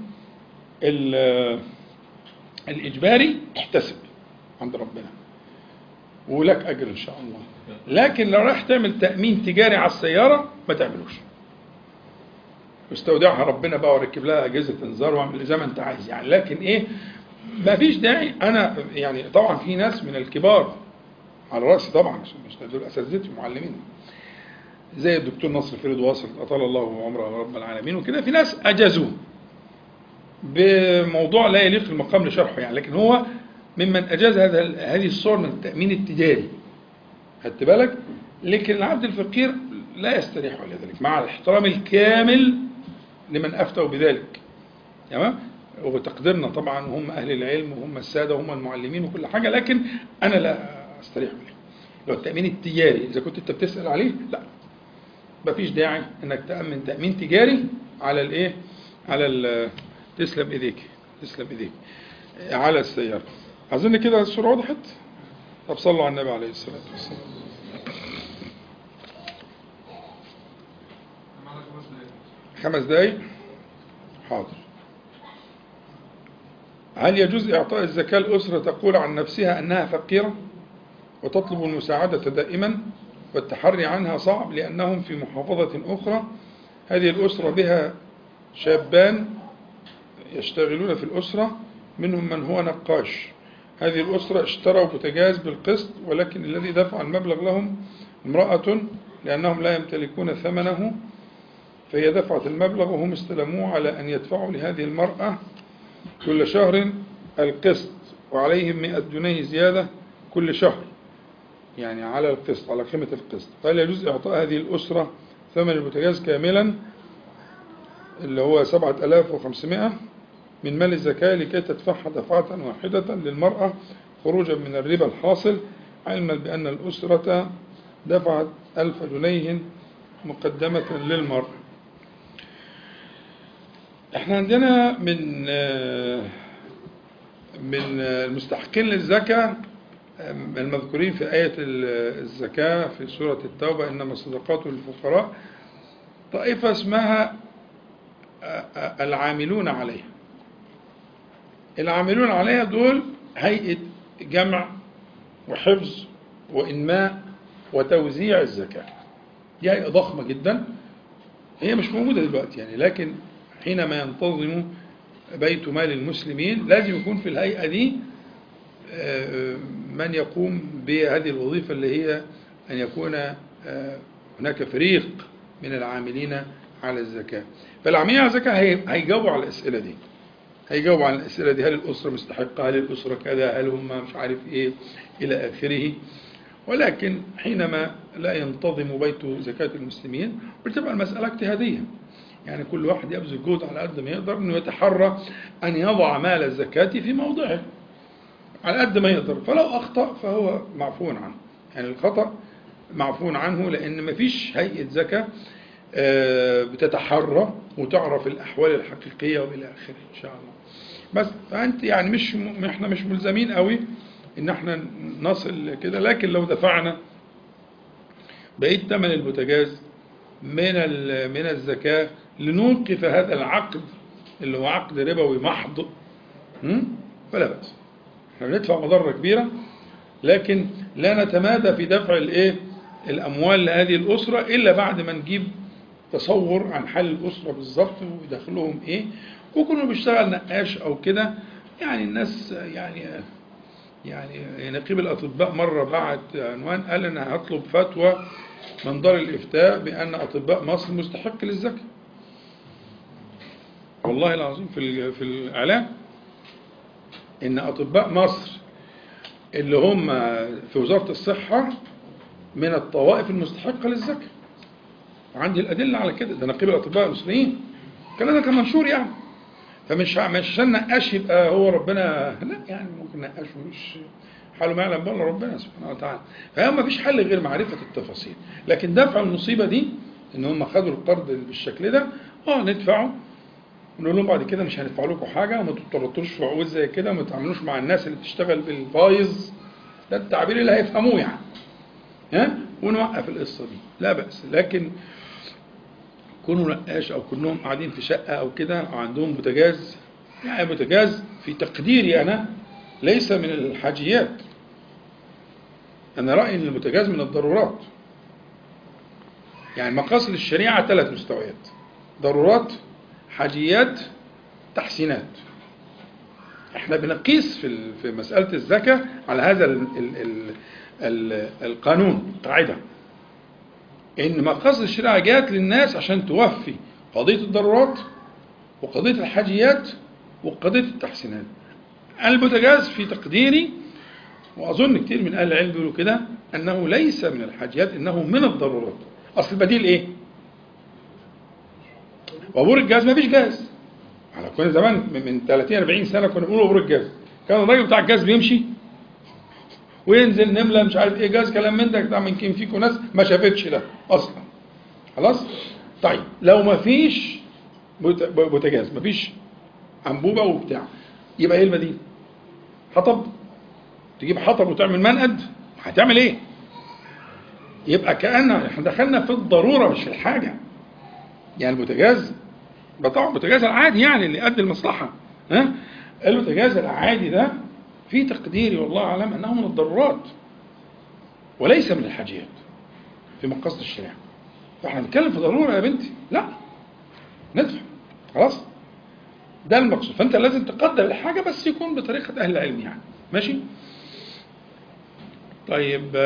الإجباري احتسب عند ربنا ولك أجر إن شاء الله. لكن لو راح تعمل تأمين تجاري على السيارة ما تعملوش، واستودعها ربنا بقى وركب لها أجهزة إنذار واعمل زي ما أنت عايز يعني. لكن إيه؟ ما فيش داعي. أنا يعني طبعا في ناس من الكبار على رأسي طبعا، عشان مش دول أساتذتي ومعلمين، زي الدكتور نصر فريد واصل أطال الله عمره رب العالمين وكده، في ناس أجازوه بموضوع لا يليق المقام لشرحه يعني، لكن هو ممن أجاز هذه الصور من التأمين التجاري، خدت بالك؟ لكن العبد الفقير لا يستريح على ذلك، مع الاحترام الكامل لمن أفتوا بذلك، تمام؟ وبتقديرنا طبعا، وهم أهل العلم وهم السادة وهم المعلمين وكل حاجة، لكن أنا لا أستريح عليه. لو التأمين التجاري إذا كنت أنت بتسأل عليه، لا، مفيش داعي إنك تأمن تأمين تجاري على الإيه؟ على تسلم إيديك، تسلم إيديك، على السيارة. أظن كده الصورة وضحت. طب صلوا على النبي عليه الصلاة والسلام. 5 دقايق. حاضر. هل يجوز إعطاء الزكاة لأسرة تقول عن نفسها أنها فقيرة وتطلب المساعدة دائما والتحري عنها صعب لأنهم في محافظة أخرى؟ هذه الأسرة بها شابان يشتغلون في الأسرة، منهم من هو نقاش. هذه الأسرة اشتروا بوتاجاز بالقسط، ولكن الذي دفع المبلغ لهم امرأة لأنهم لا يمتلكون ثمنه، فهي دفعت المبلغ وهم استلموه على أن يدفعوا لهذه المرأة كل شهر القسط، وعليهم 100 جنيه زيادة كل شهر، يعني على القسط، على قيمة القسط. فهل يجوز إعطاء هذه الأسرة ثمن البوتاجاز كاملا اللي هو 7500 من مال الزكاة لكي تدفعها دفعة واحدة للمرأة خروجا من الربا الحاصل، علما بأن الأسرة دفعت 1000 جنيه مقدمة للمرأة؟ احنا عندنا من المستحقين للزكاة المذكورين في آية الزكاة في سورة التوبة، إنما الصدقات للفقراء، طائفة اسمها العاملون عليها. العاملون عليها دول هيئة جمع وحفظ وإنماء وتوزيع الزكاة، دي هيئة ضخمة جدا، هي مش موجودة دلوقتي يعني، لكن حينما ينتظم بيت مال المسلمين لازم يكون في الهيئة دي من يقوم بهذه الوظيفة، اللي هي أن يكون هناك فريق من العاملين على الزكاة. فالعاملين على الزكاة هيجاوبوا على الأسئلة دي، هيجاوبوا على الأسئلة دي، هل الأسرة مستحقة، هل الأسرة كذا، هل هم مش عارف إيه إلى آخره. ولكن حينما لا ينتظم بيت زكاة المسلمين بتبقى المسألة اجتهادية، يعني كل واحد يبذل جهد على قد ما يقدر أنه يتحرى أن يضع مال الزكاة في موضعه على قد ما يقدر، فلو أخطأ فهو معفو عنه، يعني الخطأ معفو عنه، لأن مفيش هيئة زكاة بتتحرى وتعرف الأحوال الحقيقية وإلى آخره إن شاء الله. بس فأنت يعني إحنا مش ملزمين قوي إن إحنا نصل كده، لكن لو دفعنا بقية ثمن البوتاجاز من الزكاة لنوقف هذا العقد اللي هو عقد ربوي محض فلا بأس. احنا بندفع مضرة كبيرة، لكن لا نتمادى في دفع الأموال لهذه الأسرة إلا بعد ما نجيب تصور عن حال الأسرة بالظبط ويدخلهم إيه. وكنا بيشتغل نقاش أو كده، يعني الناس يعني نقيب الأطباء مرة بعت عنوان قال أنا هطلب فتوى من دار الإفتاء بأن أطباء مصر مستحق للزكاة. والله العظيم في الإعلام إن أطباء مصر اللي هم في وزارة الصحة من الطوائف المستحقة للزكاة، وعندي الأدلة على كده، ده نقيب الأطباء المصريين، الكلام ده كان منشور يعني. فمش عشان نقاش يبقى هو ربنا، لا، يعني ممكن نقاش مش حاله ما يعلم بالله ربنا سبحانه وتعالى. فما فيش حل غير معرفة التفاصيل، لكن دفع المصيبة دي إن هم خدوا القرض بالشكل ده ندفعه ونقول لهم بعد كده مش هندفع لكم حاجة، وما تتورطوش في عقود زي كده، وما تعملوش مع الناس اللي بتشتغل بالفايز، ده التعبير اللي هيفهموه يعني، ونوقف القصة دي لا بأس. لكن كونوا نقاش أو كلهم قاعدين في شقة أو كده أو عندهم بوتاجاز، يعني بوتاجاز في تقديري أنا ليس من الحاجيات. أنا رأيي أن البوتاجاز من الضرورات، يعني مقاصد الشريعة 3 مستويات: ضرورات، حاجيات، تحسينات. احنا بنقيس في مسألة الزكاة على هذا القانون، قاعدة إن مقاصد الشريعة جات للناس عشان توفي قضية الضرورات وقضية الحاجيات وقضية التحسينات. البوتاجاز في تقديري، وأظن كتير من أهل العلم بيقولوا كده، أنه ليس من الحاجيات، إنه من الضرورات. أصل البديل إيه؟ وابور الجاز ما فيش جاز. على كنا زمان من 30-40 سنة كنا بنقول وابور الجاز، كان الراجل بتاع الجاز بيمشي وينزل نملة مش عارف ايه جاز كلام من ده بتاع. من كان فيكم ناس ما شافتش ده اصلا. خلاص. طيب لو ما فيش بوتاجاز، ما فيش انبوبه وبتاع، يبقى ايه البديل؟ حطب. تجيب حطب وتعمل منقد، هتعمل ايه؟ يبقى كأن احنا دخلنا في الضروره مش في الحاجه. يعني البوتاجاز طبعا البوتاجاز العادي يعني اللي قد المصلحه، ها؟ البوتاجاز العادي ده في تقديري والله اعلم انه من الضرورات وليس من الحاجيات في مقاصد الشريعه. فاحنا بنتكلم في ضروره يا بنتي، لا ندفع. خلاص، ده المقصود. فانت لازم تقدر الحاجه بس يكون بطريقه اهل العلم يعني. ماشي. طيب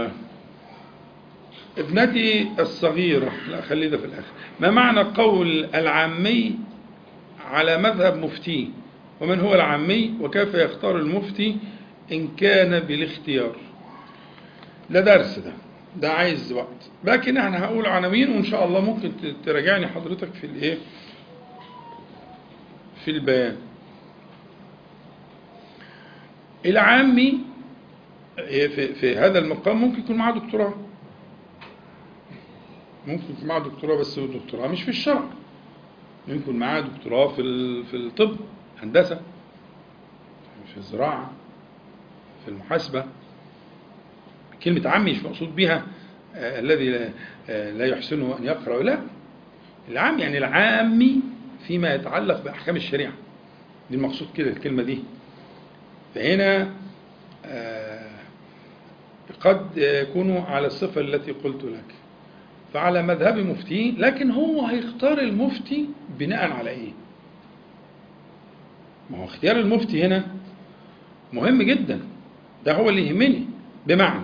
ابنتي الصغيره، لا خلي ده في الاخر. ما معنى قول العامي على مذهب مفتيه؟ ومن هو العامي وكيف يختار المفتي إن كان بالاختيار؟ ده درس، ده عايز وقت، لكن احنا هقول عناوين وإن شاء الله ممكن تراجعني حضرتك في الإيه، في البيان. العامي في هذا المقام ممكن يكون معاه دكتوراه، ممكن يكون معاه دكتوراه، بس الدكتوراه مش في الشرع. ممكن معاه دكتوراه في الطب، هندسة، في الزراعة، في المحاسبة. كلمة عامي مش مقصود بها الذي لا يحسنه أن يقرأ، لا. العام يعني العامي فيما يتعلق بأحكام الشريعة، دي المقصود كده الكلمة دي. فهنا قد يكون على الصفة التي قلت لك، فعلى مذهب مفتي، لكن هو هيختار المفتي بناء على إيه؟ ما هو اختيار المفتي هنا مهم جدا، ده هو اللي يهمني. بمعنى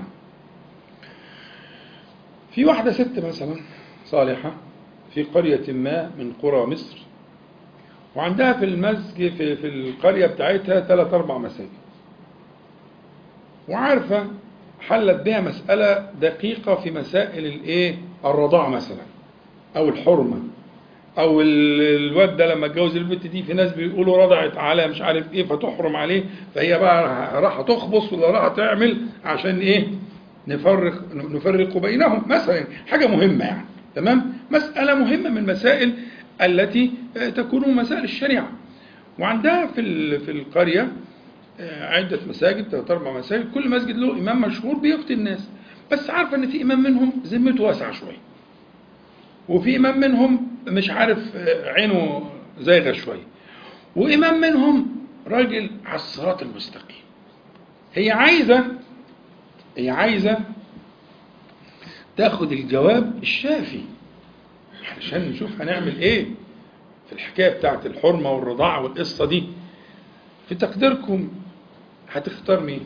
في واحدة ست مثلا صالحة في قرية ما من قرى مصر، وعندها في المسجد في القرية بتاعتها 3-4 مساجد، وعارفة حلت بها مسألة دقيقة في مسائل الايه، الرضاعة مثلا، أو الحرمة، أو الواد ده لما اتجوز البنت دي، في ناس بيقولوا رضعت على مش عارف ايه فتحرم عليه، فهي بقى راح تخبص ولا راح تعمل عشان ايه؟ نفرق بينهم مثلا، حاجة مهمة يعني. تمام؟ مسألة مهمة من المسائل التي تكون مسائل الشريعة، وعندها في القرية عدة مساجد، 3-4 مساجد، كل مسجد له إمام مشهور بيفتي الناس، بس عارفة إن في إمام منهم ذمته واسعة شوية، وفي إمام منهم مش عارف عينه زايغة شوية، وإمام منهم راجل على الصراط المستقيم. هي عايزة تاخد الجواب الشافي علشان نشوف هنعمل ايه في الحكاية بتاعت الحرمة والرضاعة والقصة دي. في تقديركم هتختار مين؟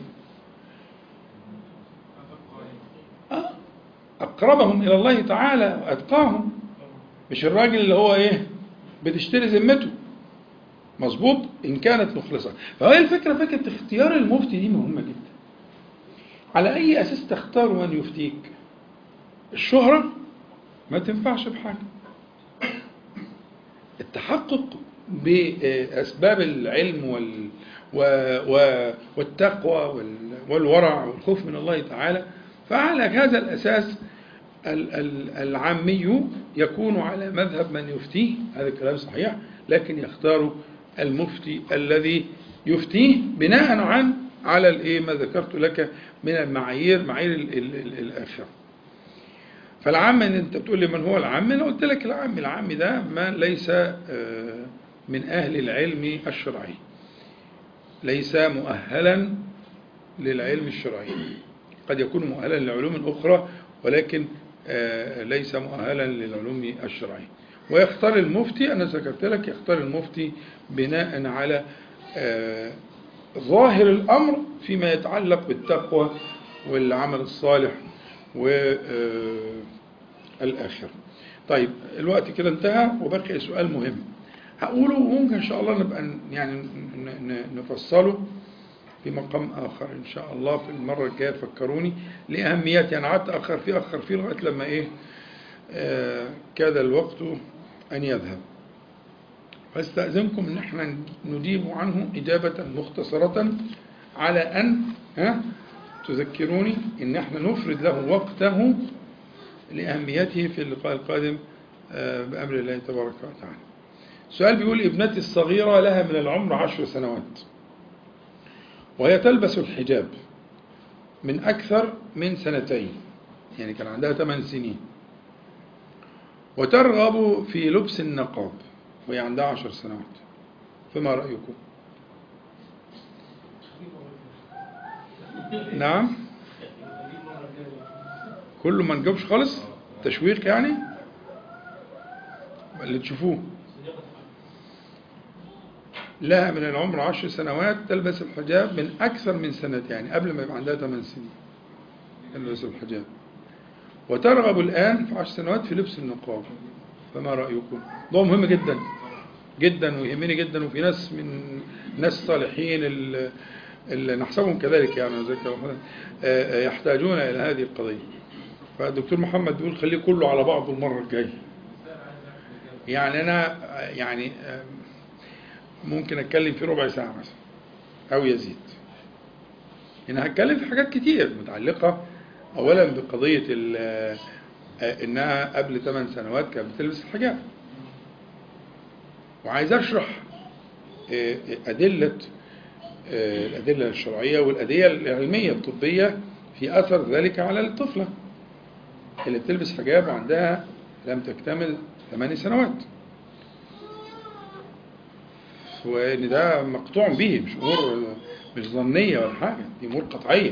أقربهم إلى الله تعالى وأتقاهم، مش الراجل اللي هو ايه، بتشتري ذمته. مظبوط إن كانت مخلصة. فهي الفكرة، فكرة اختيار المفتي دي مهمة جدا. على أي أساس تختار من يفتيك؟ الشهرة ما تنفعش بحاجة. التحقق بأسباب العلم والتقوى والورع والخوف من الله تعالى، فعلى هذا الأساس العامي يكون على مذهب من يفتيه، هذا الكلام صحيح، لكن يختار المفتي الذي يفتيه بناء على الايه ما ذكرت لك من المعايير، معايير الآخرة. فالعام، انت بتقول لي من هو العام؟ انا قلت لك العام ده ما ليس من اهل العلم الشرعي، ليس مؤهلا للعلم الشرعي. قد يكون مؤهلا للعلوم الاخرى ولكن ليس مؤهلا للعلوم الشرعي. ويختار المفتي، انا ذكرت لك، يختار المفتي بناء على ظاهر الأمر فيما يتعلق بالتقوى والعمل الصالح والآخرة. طيب الوقت كده انتهى وبقي سؤال مهم هقوله، وممكن إن شاء الله نبقى يعني نفصله في مقام آخر إن شاء الله في المرة الجاية. فكروني لأهميته، أنا قعدت أخر فيه لغاية لما كاد الوقت أن يذهب. فاستأذنكم إن احنا نجيب عنه إجابة مختصرة على أن تذكروني إن احنا نفرد له وقته لأهميته في اللقاء القادم بأمر الله تبارك وتعالى. السؤال بيقول: ابنتي الصغيرة لها من العمر 10 سنوات، وهي تلبس الحجاب من أكثر من 2 سنين، يعني كان عندها 8 سنين، وترغب في لبس النقاب وهي عندها 10 سنوات، فما رأيكم؟ نعم، كله ما نجاوبش خالص، تشويق يعني اللي تشوفوه. لها من العمر 10 سنوات تلبس الحجاب من أكثر من 2 سنة، يعني قبل ما يبقى عندها 8 سنين تلبس الحجاب، وترغب الآن في 10 سنوات في لبس النقاب، فما رأيكم؟ ده مهم جدا جدا ويهمني جدا، وفي ناس من ناس صالحين اللي نحسبهم كذلك يعني يحتاجون إلى هذه القضية. فالدكتور محمد بيقول خليه كله على بعضه المرة الجاية. يعني أنا يعني ممكن أتكلم في ربع ساعة مثلا أو يزيد. أنا هتكلم في حاجات كتير متعلقة أولا بقضية إنها قبل 8 سنوات كانت بتلبس الحجاب، وعايز أشرح الأدلة الشرعية والأدلة العلمية الطبية في أثر ذلك على الطفلة اللي بتلبس حجاب وعندها لم تكتمل 8 سنوات، وإن ده مقطوع به، مش أمور مش ظنية ولا حاجة، دي أمور قطعية،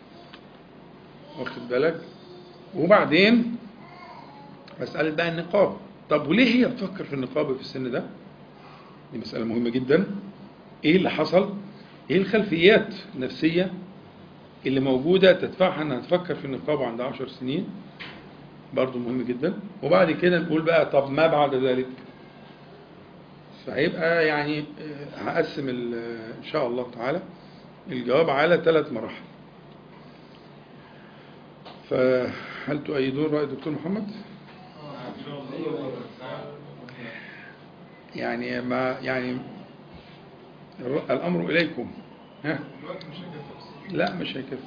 واخد بالك. وبعدين مسألة بقى النقاب، طب وليه هي بتفكر في النقاب في السن ده؟ دي مسألة مهمة جدا. إيه اللي حصل؟ إيه الخلفيات النفسية اللي موجودة تدفعها أنها تفكر في النقاب عند 10 سنين؟ برضو مهم جدا. وبعد كده نقول بقى طب ما بعد ذلك؟ فهيبقى يعني هقسم إن شاء الله تعالى الجواب على 3 مراحل. فهل تؤيدون رأي الدكتور محمد؟ يعني ما يعني الأمر إليكم. ها؟ لا مش هيكفي.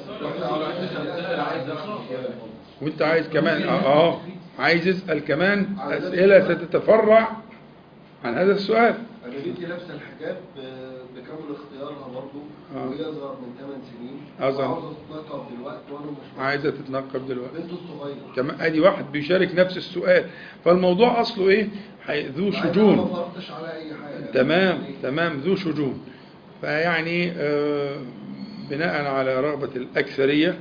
وانت عايز كمان عايز اسأل كمان أسئلة ستتفرع عن هذا السؤال. أنا بنتي لابسة الحجاب بكامل اختيارها برضه، وهي أصغر من 8 سنين، عاوزة تتنقب دلوقتي وأنا مش عايزة تتنقب دلوقتي. بنته الصغيرة كمان أدي واحد بيشارك نفس السؤال، فالموضوع أصله إيه؟ ذو شجون. ما فرطش على أي حاجة. تمام ذو شجون. فيعني بناء على رغبة الأكثرية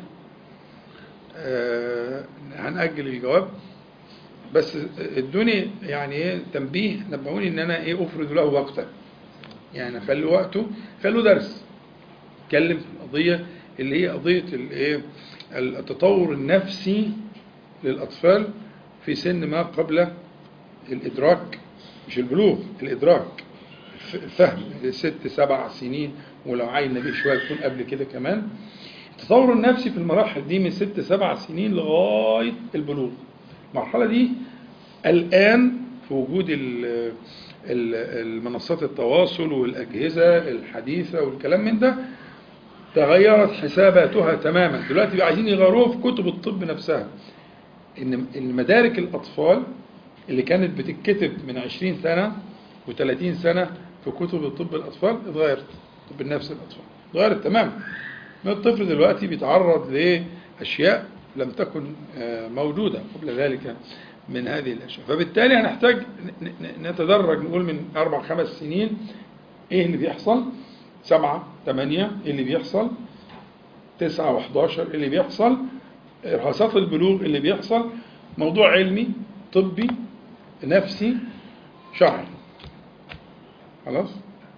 هنأجل الجواب، بس ادوني يعني تنبيه، نبهوني ان انا افرد له وقتا، يعني خلوا وقته، خلوا درس اتكلم في القضية اللي هي قضية التطور النفسي للأطفال في سن ما قبل الإدراك، مش البلوغ، الإدراك، الفهم، 6 7 سنين، ولو عايزنا به شوية يكون قبل كده كمان. التطور النفسي في المراحل دي من 6 7 سنين لغاية البلوغ. المرحلة دي الآن في وجود المنصات التواصل والأجهزة الحديثة والكلام من ده تغيرت حساباتها تماما. دلوقتي عايزين يغيروها في كتب الطب نفسها، إن مدارك الأطفال اللي كانت بتتكتب من 20 سنة و30 سنة في كتب الطب الأطفال اتغيرت، طب النفس الأطفال اتغيرت تماما. الطفل دلوقتي بيتعرض لأشياء لم تكن موجودة قبل ذلك من هذه الأشياء. فبالتالي هنحتاج نتدرج، نقول من 4 5 سنين إيه اللي بيحصل، 7 8 إيه اللي بيحصل، 9 و11 إيه اللي بيحصل، إرهاصات البلوغ اللي بيحصل، موضوع علمي طبي نفسي شرعي. خلاص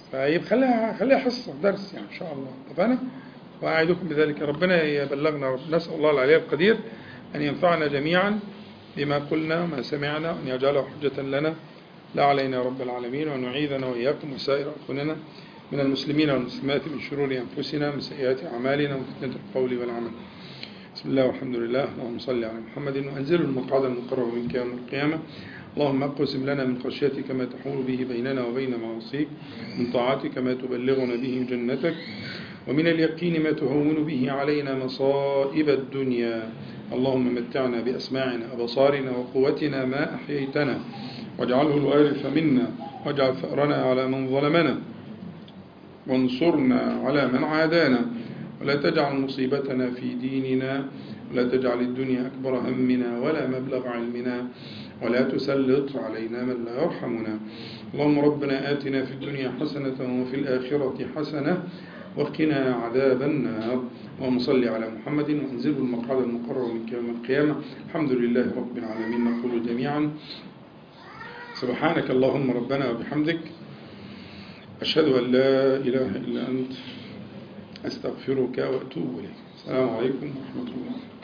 فيبقى خليها حصة درس يعني إن شاء الله. اتفقنا؟ وأعدكم بذلك. ربنا يبلغنا. نسأل الله العلي القدير أن ينفعنا جميعا بما قلنا ما سمعنا، وأن يجعله حجة لنا لا علينا يا رب العالمين، وأن يعيذنا وإياكم وسائر أخواننا من المسلمين والمسلمات من شرور أنفسنا، من سيئات أعمالنا، ومن فتنة القول والعمل. بسم الله والحمد لله. اللهم صل على محمد. وأنزل المقعد المقرب منك يوم القيامة. اللهم اقسم لنا من خشيتك ما تحول به بيننا وبين معاصيك، من طاعتك ما تبلغنا به جنتك، ومن اليقين ما تهون به علينا مصائب الدنيا. اللهم متعنا بأسماعنا وأبصارنا وقوتنا ما أحييتنا، واجعله الوارث منا، واجعل ثأرنا على من ظلمنا، وانصرنا على من عادانا، ولا تجعل مصيبتنا في ديننا، ولا تجعل الدنيا أكبر همنا ولا مبلغ علمنا، ولا تسلط علينا من لا يرحمنا. اللهم ربنا آتنا في الدنيا حسنة وفي الآخرة حسنة وقنا عذاب النار. اللهم صل على محمد. وأنزل المقعد المقرر منك يوم القيامة. الحمد لله رب العالمين. نقول جميعا سبحانك اللهم ربنا وبحمدك، أشهد أن لا إله إلا أنت، أستغفرك وأتوب إليك. السلام عليكم ورحمة الله.